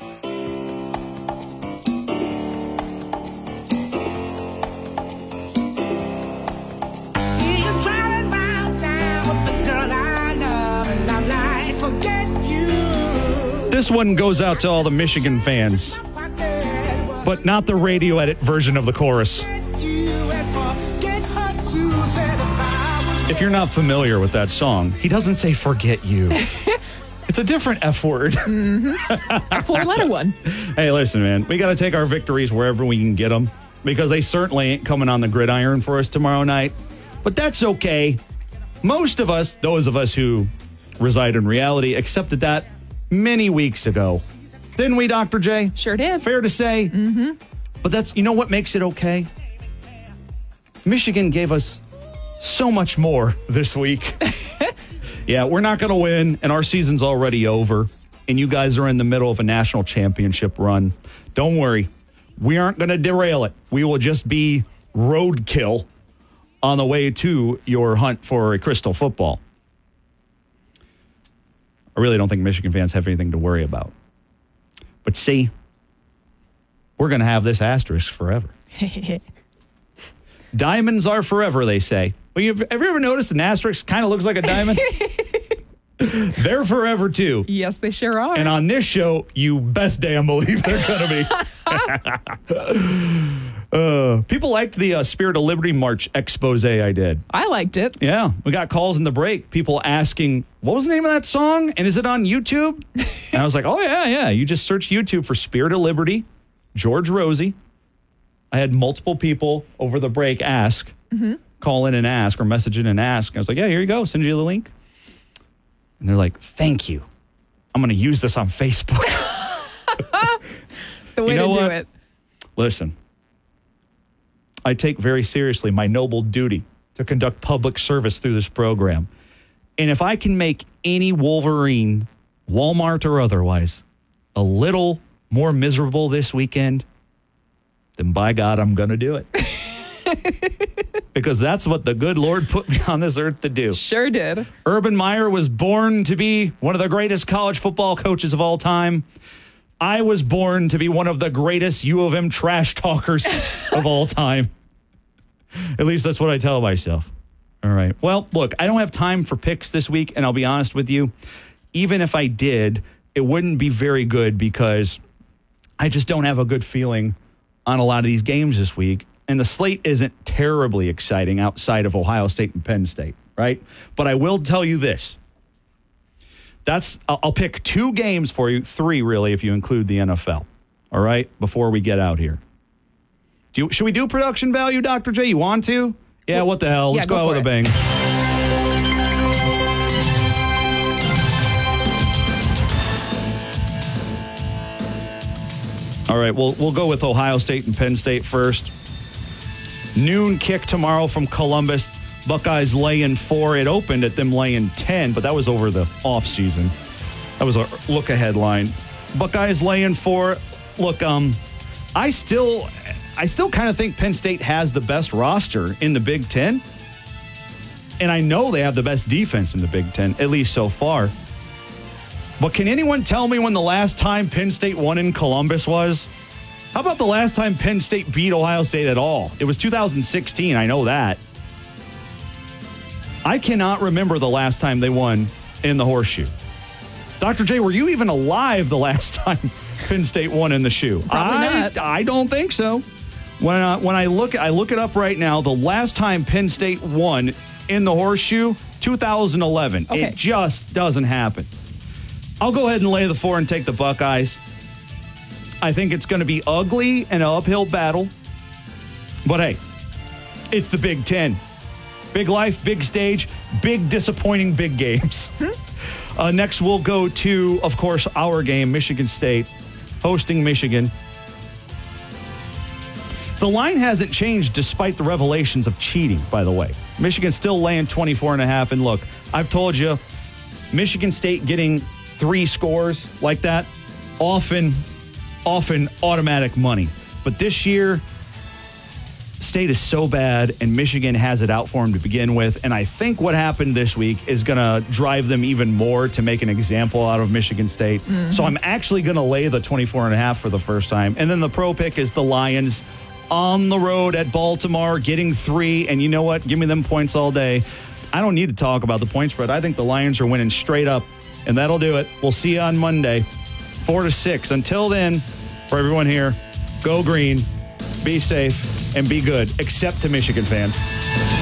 This one goes out to all the Michigan fans, but not the radio edit version of the chorus. If you're not familiar with that song, he doesn't say forget you. It's a different F word. Mm-hmm. A four-letter one. Hey, listen, man, we got to take our victories wherever we can get them, because they certainly ain't coming on the gridiron for us tomorrow night. But that's okay. Most of us, those of us who reside in reality, accepted that many weeks ago. Didn't we, Doctor J? Sure did. Fair to say. Mm-hmm. But that's, you know what makes it okay? Michigan gave us so much more this week. Yeah, we're not going to win, and our season's already over, and you guys are in the middle of a national championship run. Don't worry. We aren't going to derail it. We will just be roadkill on the way to your hunt for a crystal football. I really don't think Michigan fans have anything to worry about. But see, we're going to have this asterisk forever. Diamonds are forever, they say. Well, you've, have you ever noticed an asterisk kind of looks like a diamond? They're forever, too. Yes, they sure are. And on this show, you best damn believe they're going to be. Uh, people liked the uh, Spirit of Liberty March expose I did. I liked it. Yeah. We got calls in the break. People asking, what was the name of that song? And is it on YouTube? And I was like, oh, yeah, yeah. You just search YouTube for Spirit of Liberty, George Rosie. I had multiple people over the break ask, mm-hmm. call in and ask, or message in and ask. And I was like, yeah, here you go. Send you the link. And they're like, thank you. I'm going to use this on Facebook. The way you know to do what? it. Listen. I take very seriously my noble duty to conduct public service through this program. And if I can make any Wolverine, Walmart or otherwise, a little more miserable this weekend, then by God, I'm going to do it. Because that's what the good Lord put me on this earth to do. Sure did. Urban Meyer was born to be one of the greatest college football coaches of all time. I was born to be one of the greatest U of M trash talkers of all time. At least that's what I tell myself. All right. Well, look, I don't have time for picks this week, and I'll be honest with you. Even if I did, it wouldn't be very good because I just don't have a good feeling on a lot of these games this week. And the slate isn't terribly exciting outside of Ohio State and Penn State, right? But I will tell you this. That's I'll pick two games for you, three really, if you include the N F L. All right, before we get out here. Do you, should we do production value, Doctor J? You want to? Yeah, well, what the hell? Let's yeah, go, go out with it. a bang. All right, we'll we'll go with Ohio State and Penn State first. Noon kick tomorrow from Columbus. Buckeyes laying four. It opened at them laying ten, but that was over the offseason. That was a look-ahead line. Buckeyes laying four. Look, um, I still, I still kind of think Penn State has the best roster in the Big Ten. And I know they have the best defense in the Big Ten, at least so far. But can anyone tell me when the last time Penn State won in Columbus was? How about the last time Penn State beat Ohio State at all? It was two thousand sixteen, I know that. I cannot remember the last time they won in the Horseshoe. Doctor J, were you even alive the last time Penn State won in the shoe? Probably I, not. I don't think so. When uh, when I look I look it up right now, the last time Penn State won in the Horseshoe, two thousand eleven. Okay. It just doesn't happen. I'll go ahead and lay the four and take the Buckeyes. I think it's going to be ugly and an uphill battle. But hey, it's the Big Ten. Big life, big stage, big disappointing big games. uh, next, we'll go to, of course, our game, Michigan State, hosting Michigan. The line hasn't changed despite the revelations of cheating, by the way. Michigan's still laying twenty-four and a half. And look, I've told you, Michigan State getting three scores like that, often, often automatic money. But this year, State is so bad, and Michigan has it out for them to begin with. And I think what happened this week is going to drive them even more to make an example out of Michigan State. Mm-hmm. So I'm actually going to lay the twenty-four and a half for the first time. And then the pro pick is the Lions on the road at Baltimore, getting three. And you know what? Give me them points all day. I don't need to talk about the point spread. I think the Lions are winning straight up, and that'll do it. We'll see you on Monday, four to six. Until then, for everyone here, go green, be safe, and be good, except to Michigan fans.